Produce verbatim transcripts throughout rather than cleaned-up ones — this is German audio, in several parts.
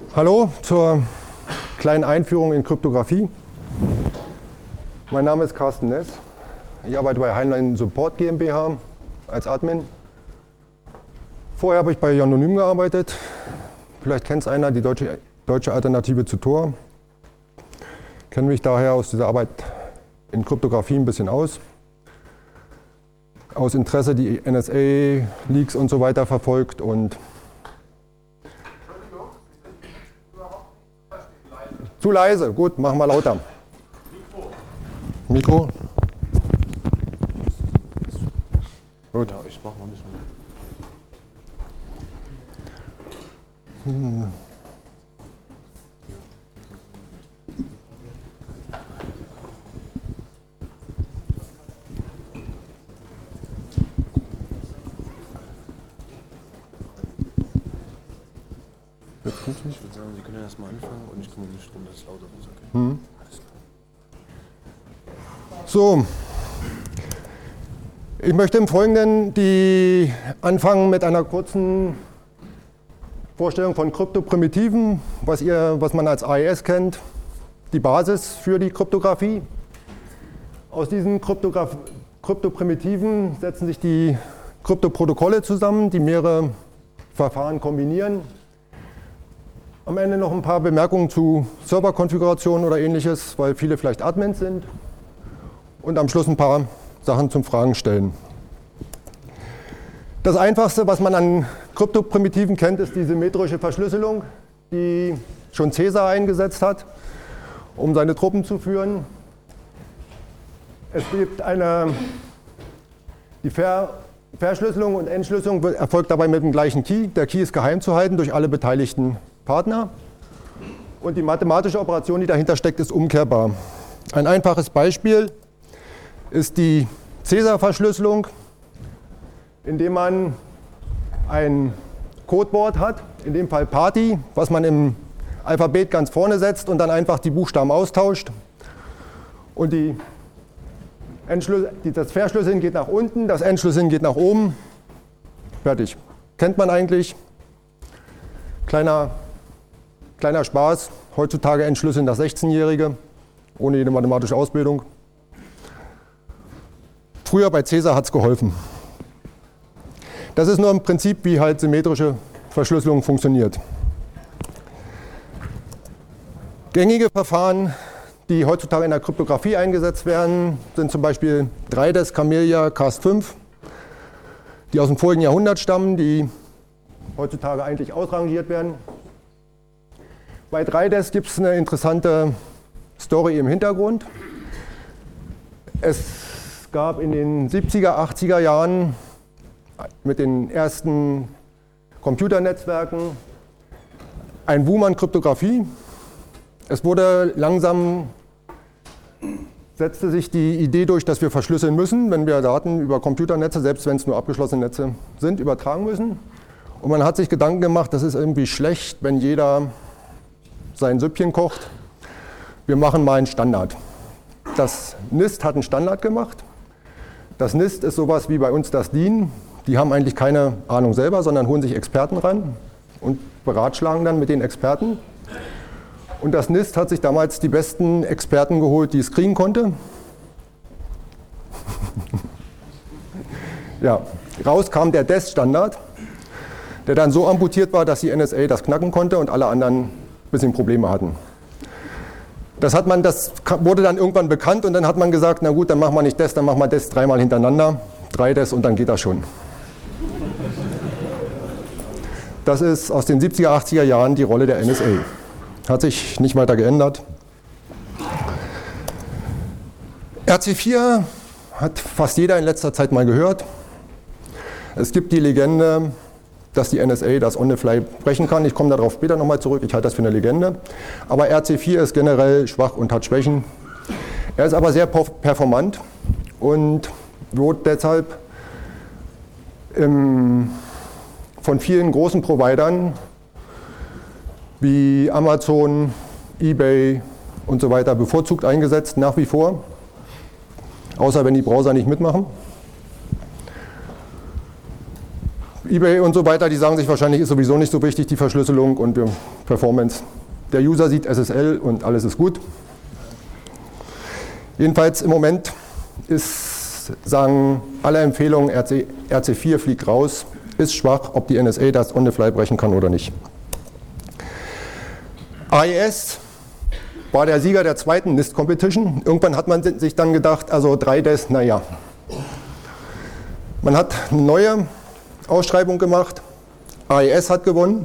Hallo zur kleinen Einführung in Kryptographie. Mein Name ist Carsten Ness. Ich arbeite bei Heinlein Support GmbH als Admin. Vorher habe ich bei Jononym gearbeitet. Vielleicht kennt es einer, die deutsche, deutsche Alternative zu Tor. Kenne mich daher aus dieser Arbeit in Kryptographie ein bisschen aus. Aus Interesse die N S A-Leaks und so weiter verfolgt. Und zu leise, gut, machen wir lauter. Mikro. Mikro? Gut. Ja, ich mach mal ein bisschen. Hm. Ich würde sagen, Sie können ja erstmal anfangen und ich kümmere mich darum, dass es lauter ist. Okay? Hm. So, ich möchte im Folgenden die anfangen mit einer kurzen Vorstellung von Kryptoprimitiven, was, ihr, was man als A E S kennt, die Basis für die Kryptographie. Aus diesen Kryptograf Kryptoprimitiven setzen sich die Kryptoprotokolle zusammen, die mehrere Verfahren kombinieren. Am Ende noch ein paar Bemerkungen zu Serverkonfigurationen oder ähnliches, weil viele vielleicht Admins sind. Und am Schluss ein paar Sachen zum Fragen stellen. Das Einfachste, was man an Kryptoprimitiven kennt, ist die symmetrische Verschlüsselung, die schon Caesar eingesetzt hat, um seine Truppen zu führen. Es gibt eine, die Ver, Verschlüsselung und Entschlüsselung erfolgt dabei mit dem gleichen Key. Der Key ist geheim zu halten durch alle beteiligten Partner. Und die mathematische Operation, die dahinter steckt, ist umkehrbar. Ein einfaches Beispiel ist die Caesar-Verschlüsselung, indem man ein Codewort hat, in dem Fall Party, was man im Alphabet ganz vorne setzt und dann einfach die Buchstaben austauscht. Und die das Verschlüsseln geht nach unten, das Entschlüsseln geht nach oben. Fertig. Kennt man eigentlich. Kleiner, kleiner Spaß. Heutzutage entschlüsseln das sechzehnjährige, ohne jede mathematische Ausbildung. Früher bei Caesar hat es geholfen. Das ist nur im Prinzip, wie halt symmetrische Verschlüsselung funktioniert. Gängige Verfahren, die heutzutage in der Kryptographie eingesetzt werden, sind zum Beispiel drei D E S, Camellia, C A S fünf, die aus dem vorigen Jahrhundert stammen, die heutzutage eigentlich ausrangiert werden. Bei drei D E S gibt es eine interessante Story im Hintergrund. Es gab in den siebziger, achtziger Jahren mit den ersten Computernetzwerken ein Boom an Kryptographie. Es wurde langsam, setzte sich die Idee durch, dass wir verschlüsseln müssen, wenn wir Daten über Computernetze, selbst wenn es nur abgeschlossene Netze sind, übertragen müssen. Und man hat sich Gedanken gemacht, das ist irgendwie schlecht, wenn jeder sein Süppchen kocht. Wir machen mal einen Standard. Das NIST hat einen Standard gemacht. Das NIST ist sowas wie bei uns das D I N. Die haben eigentlich keine Ahnung selber, sondern holen sich Experten ran und beratschlagen dann mit den Experten. Und das NIST hat sich damals die besten Experten geholt, die es kriegen konnte. Ja, raus kam der D E S-Standard, der dann so amputiert war, dass die N S A das knacken konnte und alle anderen ein bisschen Probleme hatten. Das, hat man, das wurde dann irgendwann bekannt und dann hat man gesagt, na gut, dann machen wir nicht D E S, dann machen wir D E S dreimal hintereinander, drei D E S und dann geht das schon. Das ist aus den siebziger, achtziger Jahren die Rolle der N S A. Hat sich nicht weiter geändert. R C vier hat fast jeder in letzter Zeit mal gehört. Es gibt die Legende, dass die N S A das on the fly brechen kann. Ich komme darauf später nochmal zurück, ich halte das für eine Legende. Aber R C vier ist generell schwach und hat Schwächen. Er ist aber sehr performant und wird deshalb im, von vielen großen Providern wie Amazon, eBay und so weiter bevorzugt eingesetzt, nach wie vor. Außer wenn die Browser nicht mitmachen. eBay und so weiter, die sagen sich wahrscheinlich, ist sowieso nicht so wichtig, die Verschlüsselung und die Performance. Der User sieht S S L und alles ist gut. Jedenfalls im Moment ist, sagen alle Empfehlungen, R C, R C vier fliegt raus, ist schwach, ob die N S A das on the fly brechen kann oder nicht. A E S war der Sieger der zweiten NIST Competition. Irgendwann hat man sich dann gedacht, also drei D E S, naja. Man hat eine neue Ausschreibung gemacht, A E S hat gewonnen.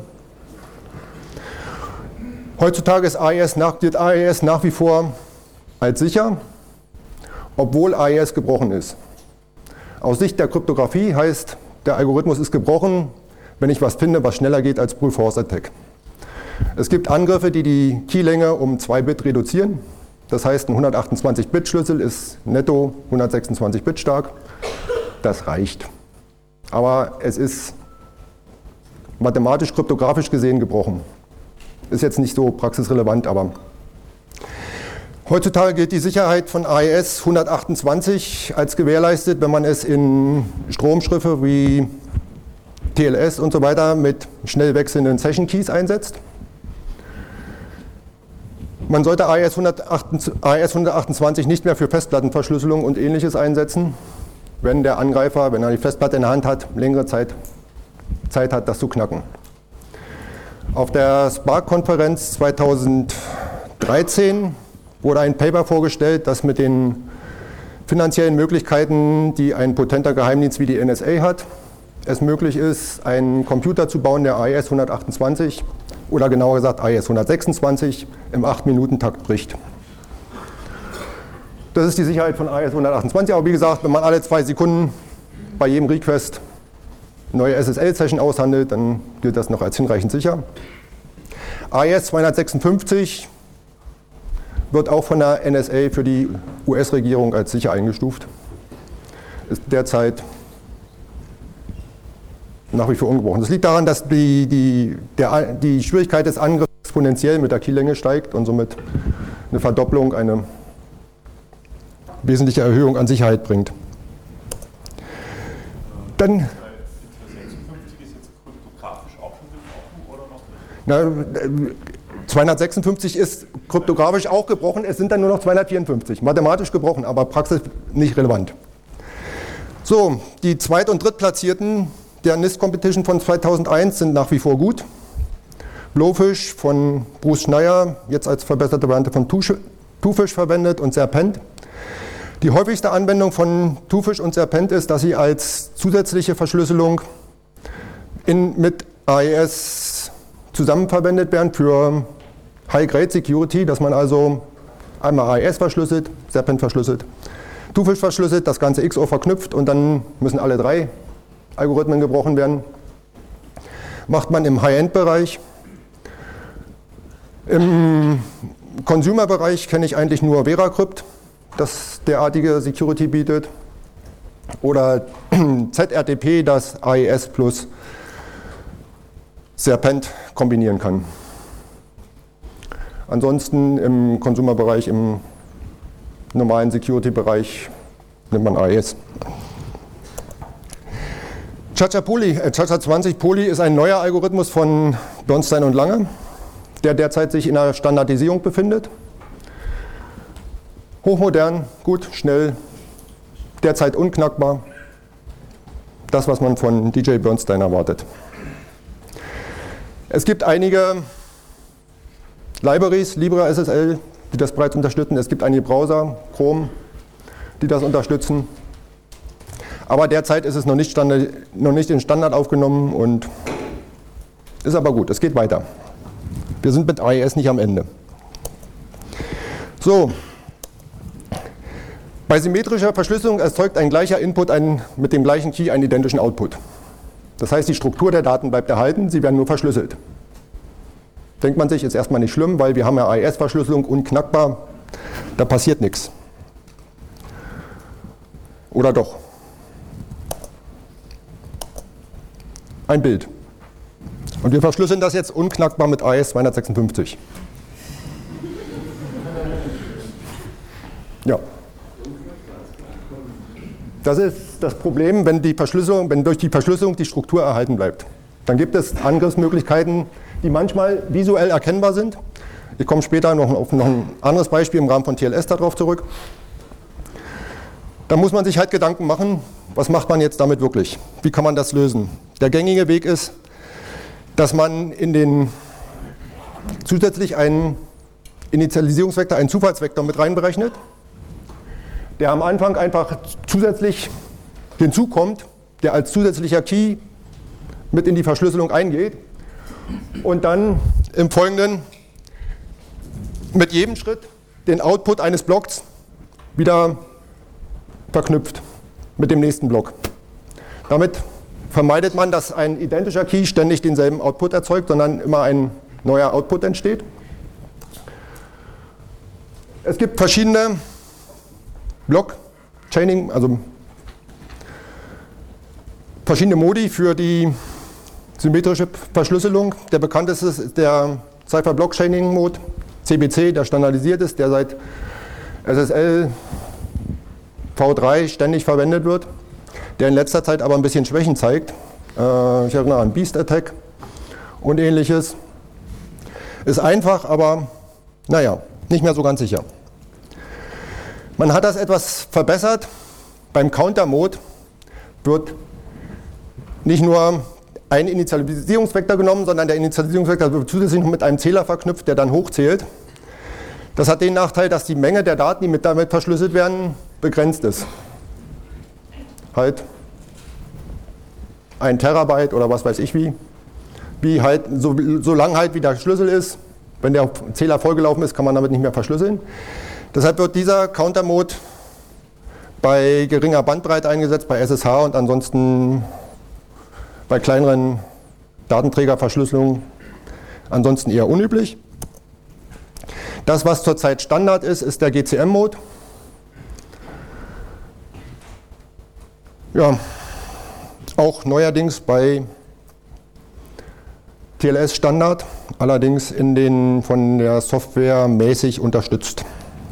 Heutzutage ist A E S nach, gilt A E S nach wie vor als sicher, obwohl A E S gebrochen ist. Aus Sicht der Kryptographie heißt, der Algorithmus ist gebrochen, wenn ich was finde, was schneller geht als Brute Force Attack. Es gibt Angriffe, die die Keylänge um zwei Bit reduzieren. Das heißt, ein hundertachtundzwanzig Bit Schlüssel ist netto hundertsechsundzwanzig Bit stark. Das reicht. Aber es ist mathematisch, kryptografisch gesehen gebrochen. Ist jetzt nicht so praxisrelevant, aber heutzutage gilt die Sicherheit von A E S hundertachtundzwanzig als gewährleistet, wenn man es in Stromschriffe wie T L S und so weiter mit schnell wechselnden Session Keys einsetzt. Man sollte A E S hundertachtundzwanzig nicht mehr für Festplattenverschlüsselung und Ähnliches einsetzen, wenn der Angreifer, wenn er die Festplatte in der Hand hat, längere Zeit, Zeit hat, das zu knacken. Auf der Spark-Konferenz zweitausenddreizehn wurde ein Paper vorgestellt, das mit den finanziellen Möglichkeiten, die ein potenter Geheimdienst wie die N S A hat, es möglich ist, einen Computer zu bauen, der A E S hundertachtundzwanzig oder genauer gesagt A E S hundertsechsundzwanzig im acht Minuten Takt bricht. Das ist die Sicherheit von A E S hundertachtundzwanzig, aber wie gesagt, wenn man alle zwei Sekunden bei jedem Request neue S S L-Session aushandelt, dann gilt das noch als hinreichend sicher. A E S zweihundertsechsundfünfzig wird auch von der N S A für die U S-Regierung als sicher eingestuft. Ist derzeit nach wie vor ungebrochen. Das liegt daran, dass die, die, der, die Schwierigkeit des Angriffs exponentiell mit der Keylänge steigt und somit eine Verdopplung, eine wesentliche Erhöhung an Sicherheit bringt. Dann Na, zweihundertsechsundfünfzig ist kryptografisch auch gebrochen, es sind dann nur noch zweihundertvierundfünfzig, mathematisch gebrochen, aber praxisch nicht relevant. So, die Zweit- und Drittplatzierten der NIST Competition von zweitausendeins sind nach wie vor gut. Blowfish von Bruce Schneier, jetzt als verbesserte Variante von Twofish verwendet und Serpent. Die häufigste Anwendung von Twofish und Serpent ist, dass sie als zusätzliche Verschlüsselung in, mit A E S zusammenverwendet werden für High-Grade Security, dass man also einmal A E S verschlüsselt, Serpent verschlüsselt, Twofish verschlüsselt, das ganze X O R verknüpft und dann müssen alle drei Algorithmen gebrochen werden. Macht man im High-End-Bereich. Im Consumer-Bereich kenne ich eigentlich nur VeraCrypt, das derartige Security bietet, oder Z R T P, das A E S plus Serpent kombinieren kann. Ansonsten im Consumer-Bereich, im normalen Security-Bereich nimmt man A E S. Chacha Poly, äh, Chacha zwanzig Poly ist ein neuer Algorithmus von Bernstein und Lange, der derzeit sich in der Standardisierung befindet. Hochmodern, gut, schnell, derzeit unknackbar. Das, was man von D J Bernstein erwartet. Es gibt einige Libraries, LibreSSL, die das bereits unterstützen. Es gibt einige Browser, Chrome, die das unterstützen. Aber derzeit ist es noch nicht, Standard, noch nicht in Standard aufgenommen und ist aber gut, es geht weiter. Wir sind mit A E S nicht am Ende. So, bei symmetrischer Verschlüsselung erzeugt ein gleicher Input einen, mit dem gleichen Key einen identischen Output. Das heißt, die Struktur der Daten bleibt erhalten, sie werden nur verschlüsselt. Denkt man sich, ist erstmal nicht schlimm, weil wir haben ja A E S-Verschlüsselung unknackbar, da passiert nichts. Oder doch? Ein Bild. Und wir verschlüsseln das jetzt unknackbar mit A E S zweihundertsechsundfünfzig. Ja. Das ist das Problem, wenn, die Verschlüsselung, wenn durch die Verschlüsselung die Struktur erhalten bleibt. Dann gibt es Angriffsmöglichkeiten, die manchmal visuell erkennbar sind. Ich komme später noch auf noch ein anderes Beispiel im Rahmen von T L S darauf zurück. Da muss man sich halt Gedanken machen, was macht man jetzt damit wirklich? Wie kann man das lösen? Der gängige Weg ist, dass man in den zusätzlich einen Initialisierungsvektor, einen Zufallsvektor mit reinberechnet, der am Anfang einfach zusätzlich hinzukommt, der als zusätzlicher Key mit in die Verschlüsselung eingeht und dann im Folgenden mit jedem Schritt den Output eines Blocks wieder verknüpft mit dem nächsten Block. Damit vermeidet man, dass ein identischer Key ständig denselben Output erzeugt, sondern immer ein neuer Output entsteht. Es gibt verschiedene Block-Chaining, also verschiedene Modi für die symmetrische Verschlüsselung. Der bekannteste ist der Cipher-Block-Chaining-Mode, C B C, der standardisiert ist, der seit S S L V drei ständig verwendet wird, der in letzter Zeit aber ein bisschen Schwächen zeigt. Äh, ich erinnere an Beast Attack und ähnliches. Ist einfach, aber naja, nicht mehr so ganz sicher. Man hat das etwas verbessert. Beim Counter-Mode wird nicht nur ein Initialisierungsvektor genommen, sondern der Initialisierungsvektor wird zusätzlich noch mit einem Zähler verknüpft, der dann hochzählt. Das hat den Nachteil, dass die Menge der Daten, die mit damit verschlüsselt werden, begrenzt ist. Halt ein Terabyte oder was weiß ich wie. Wie halt, so, so lang halt wie der Schlüssel ist. Wenn der Zähler vollgelaufen ist, kann man damit nicht mehr verschlüsseln. Deshalb wird dieser Counter-Mode bei geringer Bandbreite eingesetzt, bei S S H und ansonsten bei kleineren Datenträgerverschlüsselungen ansonsten eher unüblich. Das, was zurzeit Standard ist, ist der G C M-Mode. Ja, auch neuerdings bei T L S Standard, allerdings in den von der Software mäßig unterstützt.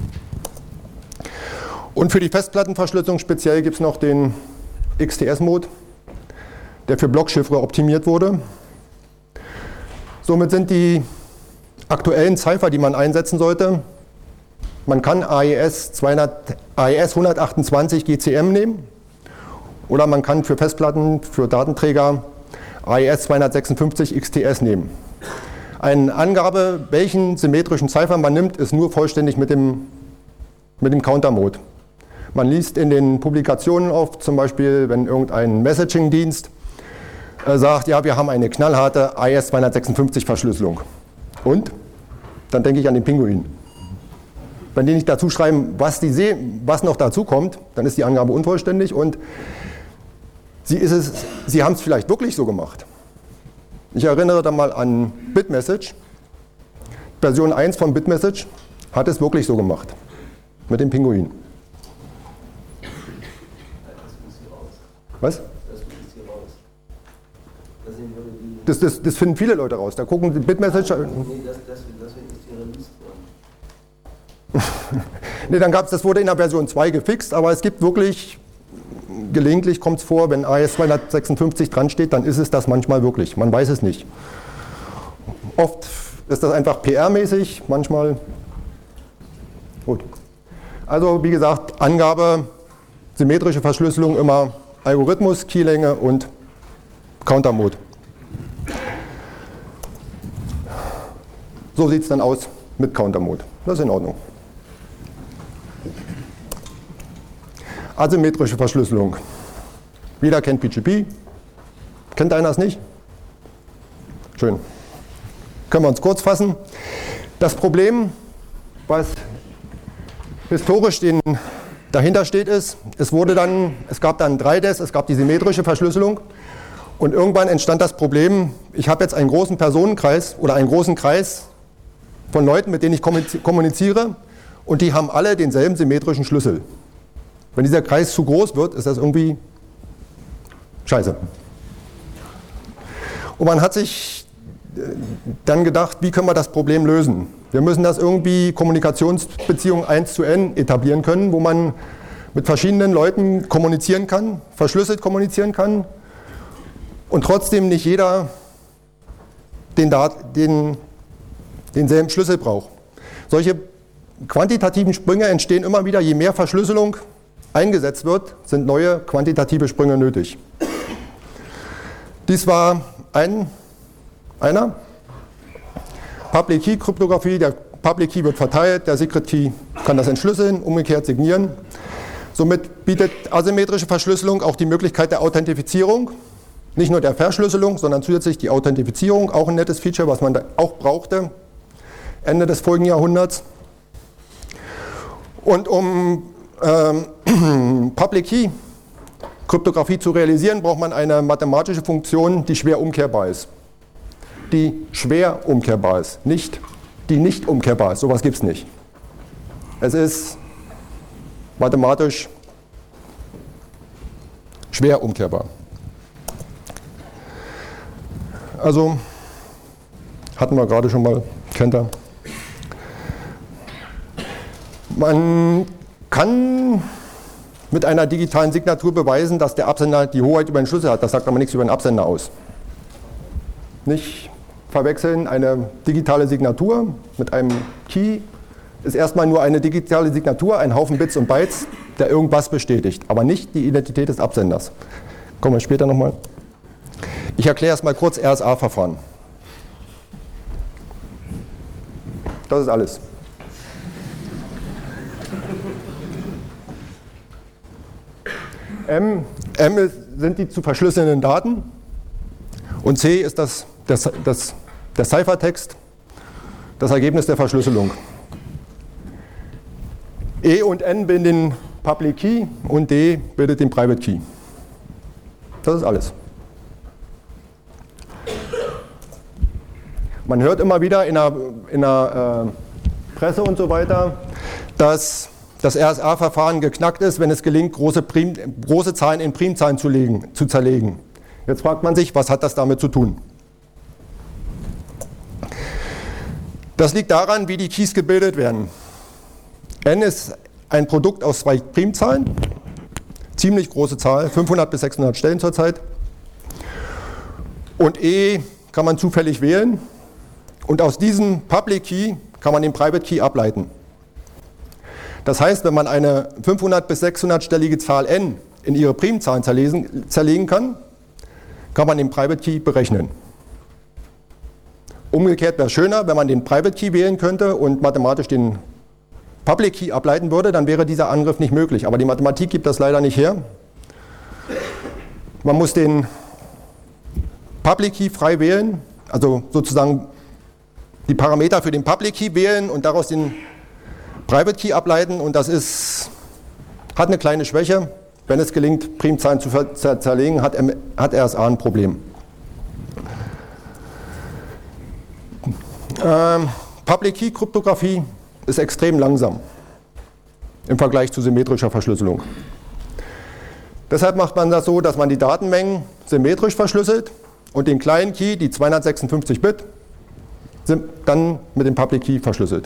Und für die Festplattenverschlüsselung speziell gibt es noch den X T S-Mode, der für Blockchiffre optimiert wurde. Somit sind die aktuellen Cipher, die man einsetzen sollte, man kann A E S hundertachtundzwanzig G C M nehmen oder man kann für Festplatten, für Datenträger A E S zweihundertsechsundfünfzig X T S nehmen. Eine Angabe, welchen symmetrischen Cipher man nimmt, ist nur vollständig mit dem, mit dem Counter-Mode. Man liest in den Publikationen oft, zum Beispiel, wenn irgendein Messaging-Dienst äh, sagt, ja, wir haben eine knallharte A E S zweihundertsechsundfünfzig Verschlüsselung. Und? Dann denke ich an den Pinguin. Wenn die nicht dazu schreiben, was, die sehen, was noch dazu kommt, dann ist die Angabe unvollständig und sie, ist es, sie haben es vielleicht wirklich so gemacht. Ich erinnere da mal an Bitmessage. Version eins von Bitmessage hat es wirklich so gemacht. Mit dem Pinguin. Was? Das, das, das finden viele Leute raus. Da gucken die Bitmessage. Nee, das, das, das ist released worden. Nee, dann gab es, das wurde in der Version zwei gefixt, aber es gibt wirklich, gelegentlich kommt es vor, wenn A E S zweihundertsechsundfünfzig dran steht, dann ist es das manchmal wirklich. Man weiß es nicht. Oft ist das einfach P R-mäßig, manchmal. Gut. Also wie gesagt, Angabe, symmetrische Verschlüsselung immer Algorithmus, Keylänge und Counter-Mode. So sieht es dann aus mit Counter-Mode. Das ist in Ordnung. Asymmetrische Verschlüsselung. Jeder kennt P G P. Kennt einer es nicht? Schön. Können wir uns kurz fassen. Das Problem, was historisch den, dahinter steht, ist, es wurde dann, es gab dann drei D E S, es gab die symmetrische Verschlüsselung und irgendwann entstand das Problem, ich habe jetzt einen großen Personenkreis oder einen großen Kreis von Leuten, mit denen ich kommuniziere und die haben alle denselben symmetrischen Schlüssel. Wenn dieser Kreis zu groß wird, ist das irgendwie scheiße. Und man hat sich dann gedacht, wie können wir das Problem lösen? Wir müssen das irgendwie Kommunikationsbeziehungen eins zu n etablieren können, wo man mit verschiedenen Leuten kommunizieren kann, verschlüsselt kommunizieren kann und trotzdem nicht jeder den, den, denselben Schlüssel braucht. Solche quantitativen Sprünge entstehen immer wieder, je mehr Verschlüsselung eingesetzt wird, sind neue quantitative Sprünge nötig. Dies war ein, einer. Public Key Kryptographie, der Public Key wird verteilt, der Secret Key kann das entschlüsseln, umgekehrt signieren. Somit bietet asymmetrische Verschlüsselung auch die Möglichkeit der Authentifizierung, nicht nur der Verschlüsselung, sondern zusätzlich die Authentifizierung, auch ein nettes Feature, was man da auch brauchte, Ende des vorigen Jahrhunderts. Und um ähm, Public Key Kryptographie zu realisieren, braucht man eine mathematische Funktion, die schwer umkehrbar ist. Die schwer umkehrbar ist, nicht die nicht umkehrbar ist. Sowas gibt es nicht. Es ist mathematisch schwer umkehrbar. Also, hatten wir gerade schon mal, kennt ihr. Man kann mit einer digitalen Signatur beweisen, dass der Absender die Hoheit über den Schlüssel hat. Das sagt aber nichts über den Absender aus. Nicht verwechseln, eine digitale Signatur mit einem Key ist erstmal nur eine digitale Signatur, ein Haufen Bits und Bytes, der irgendwas bestätigt, aber nicht die Identität des Absenders. Kommen wir später nochmal. Ich erkläre erstmal kurz R S A-Verfahren. Das ist alles. M, M ist, sind die zu verschlüsselnden Daten und C ist das, das, das, der Ciphertext, das Ergebnis der Verschlüsselung. E und N bilden den Public Key und D bildet den Private Key. Das ist alles. Man hört immer wieder in der, in der äh, Presse und so weiter, dass das R S A-Verfahren geknackt ist, wenn es gelingt, große, Prim, große Zahlen in Primzahlen zu, legen, zu zerlegen. Jetzt fragt man sich, was hat das damit zu tun? Das liegt daran, wie die Keys gebildet werden. N ist ein Produkt aus zwei Primzahlen, ziemlich große Zahl, fünfhundert bis sechshundert Stellen zurzeit. Und E kann man zufällig wählen. Und aus diesem Public Key kann man den Private Key ableiten. Das heißt, wenn man eine fünfhundert bis sechshundert-stellige Zahl n in ihre Primzahlen zerlesen, zerlegen kann, kann man den Private Key berechnen. Umgekehrt wäre es schöner, wenn man den Private Key wählen könnte und mathematisch den Public Key ableiten würde, dann wäre dieser Angriff nicht möglich. Aber die Mathematik gibt das leider nicht her. Man muss den Public Key frei wählen, also sozusagen die Parameter für den Public Key wählen und daraus den Private Key ableiten, und das ist, hat eine kleine Schwäche. Wenn es gelingt, Primzahlen zu zerlegen, hat, hat R S A ein Problem. Ähm, Public Key Kryptographie ist extrem langsam im Vergleich zu symmetrischer Verschlüsselung. Deshalb macht man das so, dass man die Datenmengen symmetrisch verschlüsselt und den kleinen Key, die zweihundertsechsundfünfzig Bit, dann mit dem Public Key verschlüsselt.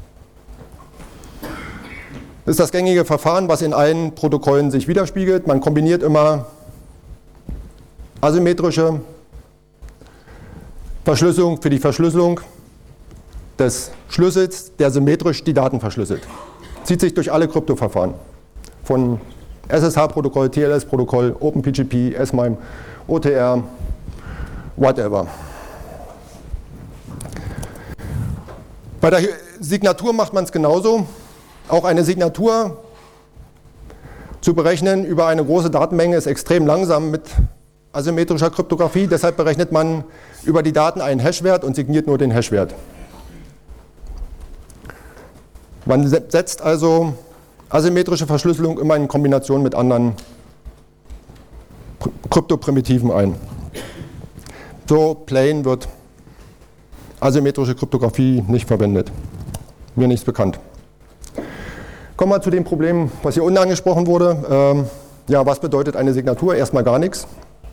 Das ist das gängige Verfahren, was in allen Protokollen sich widerspiegelt. Man kombiniert immer asymmetrische Verschlüsselung für die Verschlüsselung des Schlüssels, der symmetrisch die Daten verschlüsselt. Zieht sich durch alle Kryptoverfahren. Von S S H-Protokoll, T L S-Protokoll, OpenPGP, S-MIME, O T R, whatever. Bei der Signatur macht man es genauso. Auch eine Signatur zu berechnen über eine große Datenmenge ist extrem langsam mit asymmetrischer Kryptographie. Deshalb berechnet man über die Daten einen Hashwert und signiert nur den Hashwert. Man setzt also asymmetrische Verschlüsselung immer in Kombination mit anderen Kryptoprimitiven ein. So plain wird asymmetrische Kryptographie nicht verwendet. Mir nichts bekannt. Kommen wir zu dem Problem, was hier unten angesprochen wurde. Ähm, ja, was bedeutet eine Signatur? Erstmal gar nichts.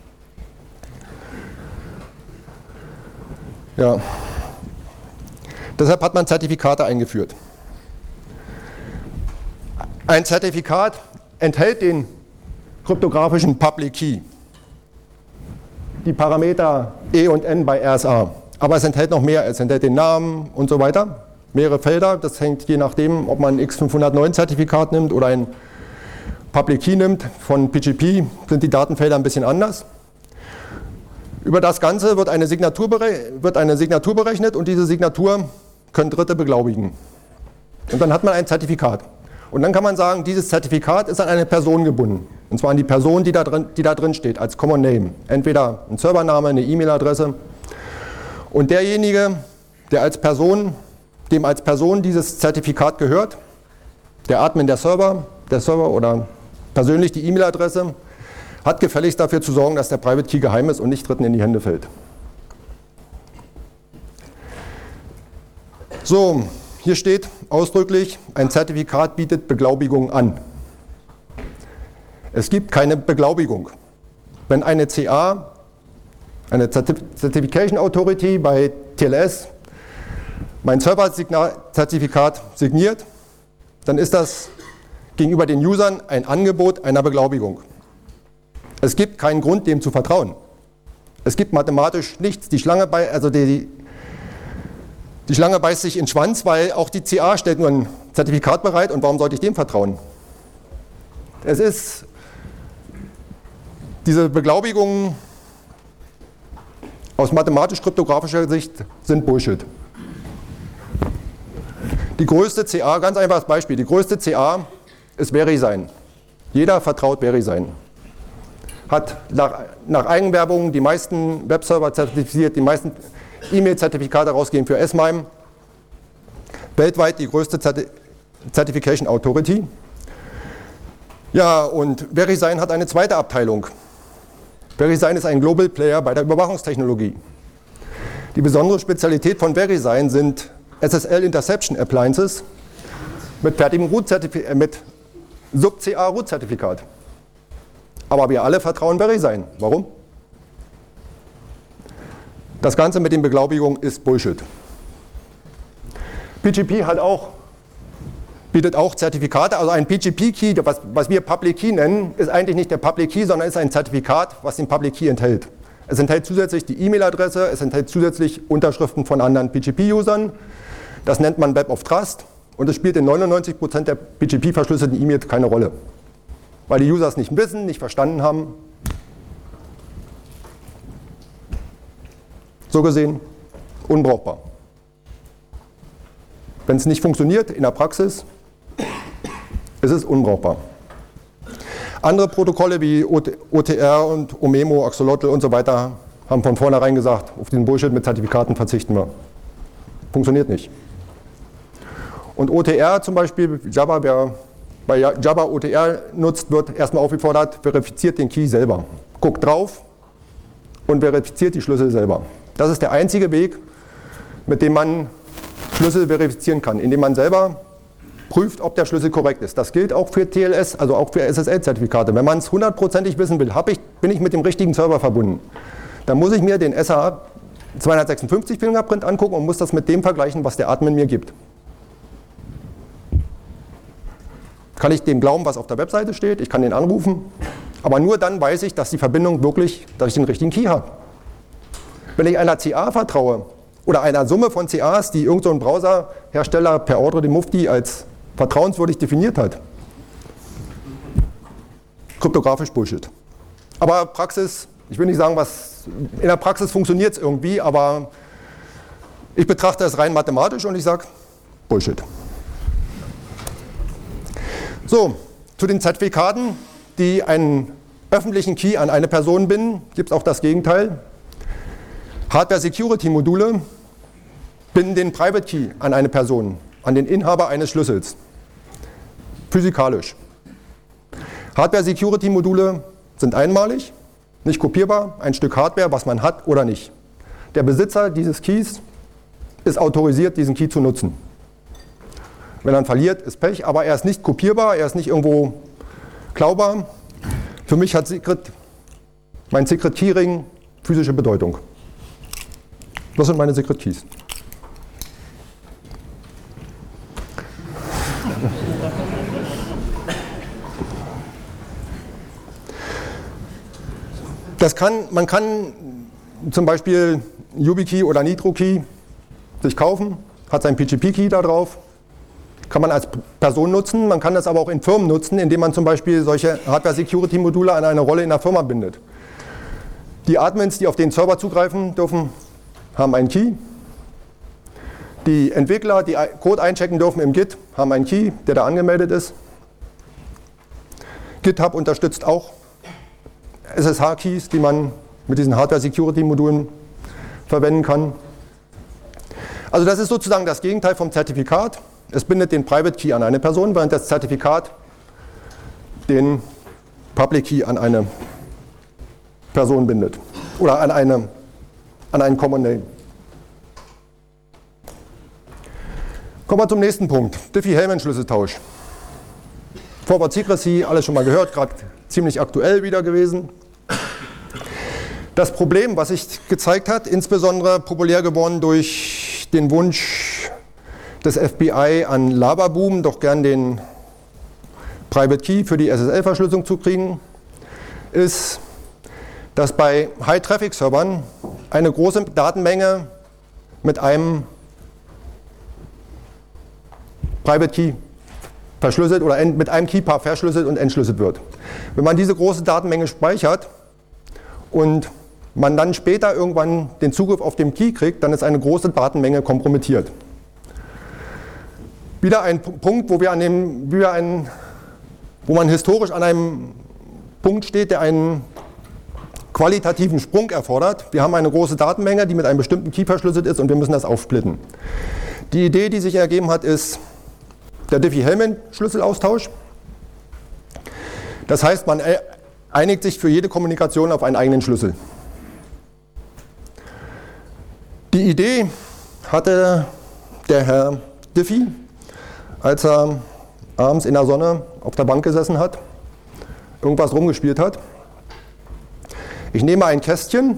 Ja. Deshalb hat man Zertifikate eingeführt. Ein Zertifikat enthält den kryptografischen Public Key, die Parameter E und N bei R S A. Aber es enthält noch mehr, es enthält den Namen und so weiter, mehrere Felder. Das hängt je nachdem, ob man ein X fünfhundertneun Zertifikat nimmt oder ein Public Key nimmt. Von P G P sind die Datenfelder ein bisschen anders. Über das Ganze wird eine Signatur, wird eine Signatur berechnet und diese Signatur können Dritte beglaubigen. Und dann hat man ein Zertifikat. Und dann kann man sagen, dieses Zertifikat ist an eine Person gebunden. Und zwar an die Person, die da drin, die da drin steht, als Common Name. Entweder ein Servername, eine E-Mail-Adresse. Und derjenige, der als Person, dem als Person dieses Zertifikat gehört, der Admin der Server, der Server oder persönlich die E-Mail-Adresse, hat gefälligst dafür zu sorgen, dass der Private Key geheim ist und nicht Dritten in die Hände fällt. So, hier steht ausdrücklich, ein Zertifikat bietet Beglaubigung an. Es gibt keine Beglaubigung. Wenn eine C A, eine Certification Authority bei T L S, mein Server-Zertifikat signiert, dann ist das gegenüber den Usern ein Angebot einer Beglaubigung. Es gibt keinen Grund, dem zu vertrauen. Es gibt mathematisch nichts. Die Schlange, bei, also die, die Schlange beißt sich in den Schwanz, weil auch die C A stellt nur ein Zertifikat bereit und warum sollte ich dem vertrauen? Es ist, diese Beglaubigungen aus mathematisch-kryptografischer Sicht sind Bullshit. Die größte C A, ganz einfaches Beispiel, die größte C A ist VeriSign. Jeder vertraut VeriSign. Hat nach, nach Eigenwerbung die meisten Webserver zertifiziert, die meisten E-Mail-Zertifikate rausgegeben für S M I M E. Weltweit die größte Certification Authority. Ja, und VeriSign hat eine zweite Abteilung. VeriSign ist ein Global Player bei der Überwachungstechnologie. Die besondere Spezialität von VeriSign sind S S L Interception Appliances mit fertigem Root-Zertifikat, mit Sub-C A-Root-Zertifikat. Aber wir alle vertrauen VeriSign. Warum? Das Ganze mit den Beglaubigungen ist Bullshit. P G P hat auch, bietet auch Zertifikate. Also ein P G P-Key, was, was wir Public Key nennen, ist eigentlich nicht der Public Key, sondern ist ein Zertifikat, was den Public Key enthält. Es enthält zusätzlich die E-Mail-Adresse, es enthält zusätzlich Unterschriften von anderen P G P-Usern. Das nennt man Web of Trust und es spielt in neunundneunzig Prozent der P G P-verschlüsselten E-Mails keine Rolle. Weil die User es nicht wissen, nicht verstanden haben. So gesehen, unbrauchbar. Wenn es nicht funktioniert in der Praxis, ist es unbrauchbar. Andere Protokolle wie O T R und Omemo, Axolotl und so weiter haben von vornherein gesagt, auf den Bullshit mit Zertifikaten verzichten wir. Funktioniert nicht. Und O T R zum Beispiel, Java, wer bei Java O T R nutzt, wird erstmal aufgefordert, verifiziert den Key selber. Guckt drauf und verifiziert die Schlüssel selber. Das ist der einzige Weg, mit dem man Schlüssel verifizieren kann, indem man selber prüft, ob der Schlüssel korrekt ist. Das gilt auch für T L S, also auch für S S L-Zertifikate. Wenn man es hundertprozentig wissen will, hab ich, bin ich mit dem richtigen Server verbunden, dann muss ich mir den S H A zweihundertsechsundfünfzig Fingerprint angucken und muss das mit dem vergleichen, was der Admin mir gibt. Kann ich dem glauben, was auf der Webseite steht? Ich kann den anrufen, aber nur dann weiß ich, dass die Verbindung wirklich, dass ich den richtigen Key habe. Wenn ich einer C A vertraue oder einer Summe von C As, die irgendein so Browserhersteller per Ordre dem Mufti als vertrauenswürdig definiert hat, kryptografisch Bullshit. Aber Praxis, ich will nicht sagen, was in der Praxis funktioniert es irgendwie, aber ich betrachte es rein mathematisch und ich sage Bullshit. So, zu den Zertifikaten, die einen öffentlichen Key an eine Person binden, gibt es auch das Gegenteil. Hardware-Security-Module binden den Private Key an eine Person, an den Inhaber eines Schlüssels, physikalisch. Hardware-Security-Module sind einmalig, nicht kopierbar, ein Stück Hardware, was man hat oder nicht. Der Besitzer dieses Keys ist autorisiert, diesen Key zu nutzen. Wenn er ihn verliert, ist Pech, aber er ist nicht kopierbar, er ist nicht irgendwo klaubar. Für mich hat Secret, mein Secret Keyring physische Bedeutung. Das sind meine Secret Keys. Das kann, man kann zum Beispiel YubiKey oder NitroKey sich kaufen, hat seinen P G P-Key da drauf, kann man als Person nutzen, man kann das aber auch in Firmen nutzen, indem man zum Beispiel solche Hardware-Security-Module an eine Rolle in der Firma bindet. Die Admins, die auf den Server zugreifen dürfen, haben einen Key. Die Entwickler, die Code einchecken dürfen im Git, haben einen Key, der da angemeldet ist. GitHub unterstützt auch S S H-Keys, die man mit diesen Hardware-Security-Modulen verwenden kann. Also das ist sozusagen das Gegenteil vom Zertifikat. Es bindet den Private Key an eine Person, während das Zertifikat den Public Key an eine Person bindet. Oder an, eine, an einen Common Name. Kommen wir zum nächsten Punkt. Diffie-Hellman-Schlüsseltausch. Forward Secrecy, alles schon mal gehört, gerade ziemlich aktuell wieder gewesen. Das Problem, was sich gezeigt hat, insbesondere populär geworden durch den Wunsch des F B I an Lavaboom, doch gern den Private Key für die S S L-Verschlüsselung zu kriegen, ist, dass bei High-Traffic-Servern eine große Datenmenge mit einem Private Key verschlüsselt oder mit einem Key-Paar verschlüsselt und entschlüsselt wird. Wenn man diese große Datenmenge speichert und man dann später irgendwann den Zugriff auf den Key kriegt, dann ist eine große Datenmenge kompromittiert. Wieder ein Punkt, wo, wir an dem, wir einen, wo man historisch an einem Punkt steht, der einen qualitativen Sprung erfordert. Wir haben eine große Datenmenge, die mit einem bestimmten Key verschlüsselt ist und wir müssen das aufsplitten. Die Idee, die sich ergeben hat, ist der Diffie-Hellman-Schlüsselaustausch. Das heißt, man einigt sich für jede Kommunikation auf einen eigenen Schlüssel. Die Idee hatte der Herr Diffie, als er abends in der Sonne auf der Bank gesessen hat, irgendwas rumgespielt hat. Ich nehme ein Kästchen,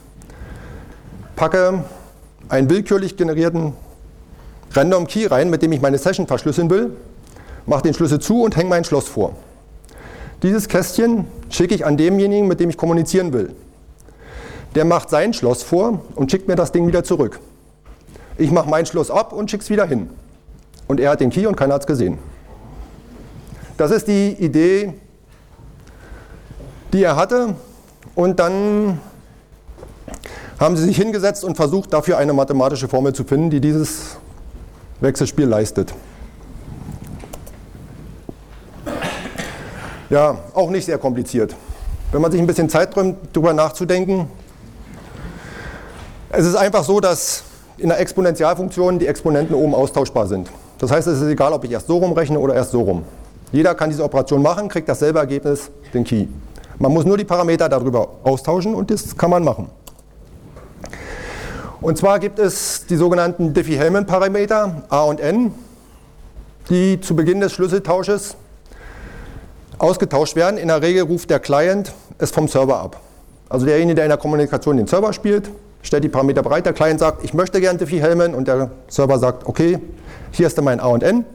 packe einen willkürlich generierten Random Key rein, mit dem ich meine Session verschlüsseln will, mache den Schlüssel zu und hänge mein Schloss vor. Dieses Kästchen schicke ich an demjenigen, mit dem ich kommunizieren will. Der macht sein Schloss vor und schickt mir das Ding wieder zurück. Ich mache mein Schloss ab und schicke es wieder hin. Und er hat den Key und keiner hat es gesehen. Das ist die Idee, die er hatte. Und dann haben sie sich hingesetzt und versucht, dafür eine mathematische Formel zu finden, die dieses Wechselspiel leistet. Ja, auch nicht sehr kompliziert. Wenn man sich ein bisschen Zeit nimmt, darüber nachzudenken. Es ist einfach so, dass in der Exponentialfunktion die Exponenten oben austauschbar sind. Das heißt, es ist egal, ob ich erst so rumrechne oder erst so rum. Jeder kann diese Operation machen, kriegt dasselbe Ergebnis, den Key. Man muss nur die Parameter darüber austauschen und das kann man machen. Und zwar gibt es die sogenannten Diffie-Hellman-Parameter A und N, die zu Beginn des Schlüsseltausches ausgetauscht werden. In der Regel ruft der Client es vom Server ab. Also derjenige, der in der Kommunikation den Server spielt, stellt die Parameter bereit. Der Client sagt, ich möchte gerne Diffie-Hellman und der Server sagt, okay, hier ist dann mein A und N.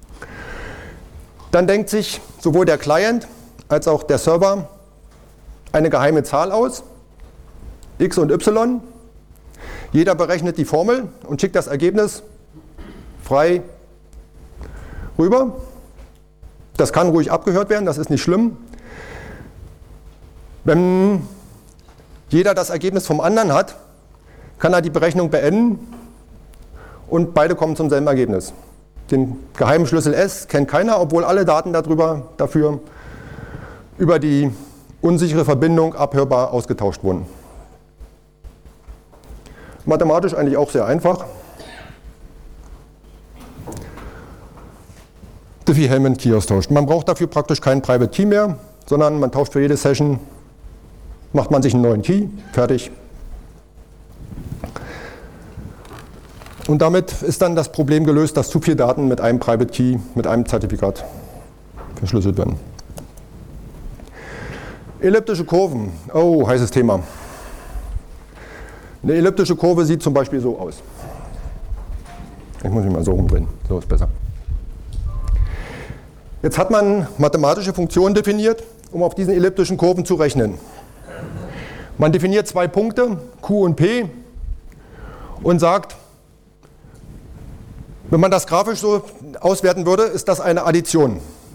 Dann denkt sich sowohl der Client als auch der Server eine geheime Zahl aus, x und y. Jeder berechnet die Formel und schickt das Ergebnis frei rüber. Das kann ruhig abgehört werden, das ist nicht schlimm. Wenn jeder das Ergebnis vom anderen hat, kann er die Berechnung beenden und beide kommen zum selben Ergebnis. Den geheimen Schlüssel S kennt keiner, obwohl alle Daten darüber, dafür über die unsichere Verbindung abhörbar ausgetauscht wurden. Mathematisch eigentlich auch sehr einfach. Diffie-Hellman-Key-Austausch. Man braucht dafür praktisch keinen Private Key mehr, sondern man tauscht für jede Session, macht man sich einen neuen Key, fertig. Und damit ist dann das Problem gelöst, dass zu viele Daten mit einem Private Key, mit einem Zertifikat verschlüsselt werden. Elliptische Kurven, oh, heißes Thema. Eine elliptische Kurve sieht zum Beispiel so aus. Ich muss mich mal so rumdrehen, so ist besser. Jetzt hat man mathematische Funktionen definiert, um auf diesen elliptischen Kurven zu rechnen. Man definiert zwei Punkte, Q und P, und sagt, wenn man das grafisch so auswerten würde, ist das eine Addition.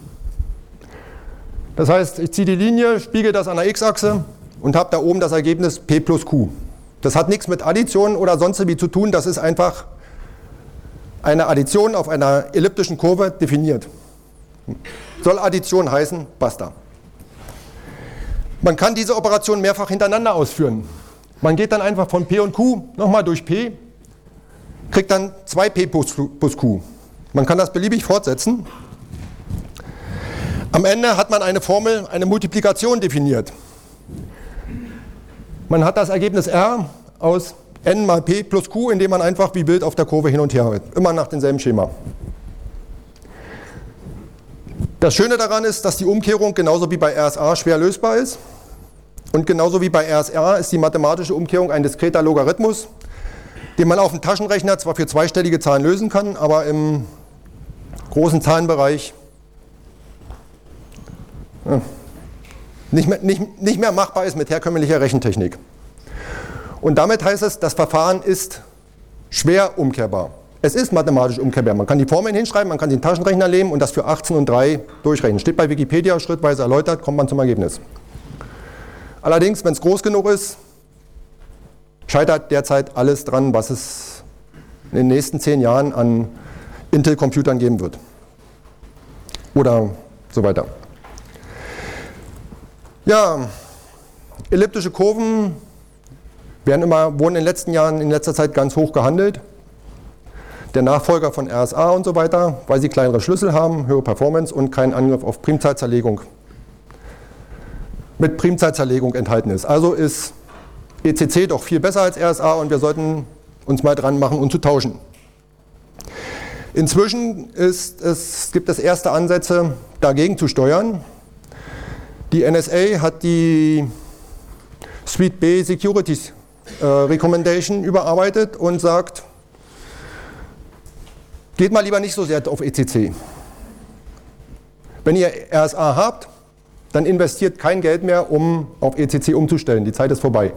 Das heißt, ich ziehe die Linie, spiegel das an der X-Achse und habe da oben das Ergebnis P plus Q. Das hat nichts mit Addition oder sonst wie zu tun, das ist einfach eine Addition auf einer elliptischen Kurve definiert. Soll Addition heißen, basta. Man kann diese Operation mehrfach hintereinander ausführen. Man geht dann einfach von P und Q nochmal durch P, kriegt dann zwei P plus Q. Man kann das beliebig fortsetzen. Am Ende hat man eine Formel, eine Multiplikation definiert. Man hat das Ergebnis R aus n mal P plus Q, indem man einfach wie wild auf der Kurve hin und her hält. Immer nach demselben Schema. Das Schöne daran ist, dass die Umkehrung genauso wie bei R S A schwer lösbar ist. Und genauso wie bei R S A ist die mathematische Umkehrung ein diskreter Logarithmus, den man auf dem Taschenrechner zwar für zweistellige Zahlen lösen kann, aber im großen Zahlenbereich ja, nicht mehr, nicht, nicht mehr machbar ist mit herkömmlicher Rechentechnik. Und damit heißt es, das Verfahren ist schwer umkehrbar. Es ist mathematisch umkehrbar. Man kann die Formeln hinschreiben, man kann den Taschenrechner nehmen und das für achtzehn und drei durchrechnen. Steht bei Wikipedia, schrittweise erläutert, kommt man zum Ergebnis. Allerdings, wenn es groß genug ist, scheitert derzeit alles dran, was es in den nächsten zehn Jahren an Intel-Computern geben wird. Oder so weiter. Ja, elliptische Kurven werden immer, wurden in den letzten Jahren, in letzter Zeit ganz hoch gehandelt. Der Nachfolger von R S A und so weiter, weil sie kleinere Schlüssel haben, höhere Performance und keinen Angriff auf Primzahlzerlegung mit Primzahlzerlegung enthalten ist. Also ist E C C doch viel besser als R S A und wir sollten uns mal dran machen, um zu tauschen. Inzwischen ist es, gibt es erste Ansätze, dagegen zu steuern. Die N S A hat die Suite B Security äh, Recommendation überarbeitet und sagt, geht mal lieber nicht so sehr auf E C C. Wenn ihr R S A habt, dann investiert kein Geld mehr, um auf E C C umzustellen. Die Zeit ist vorbei.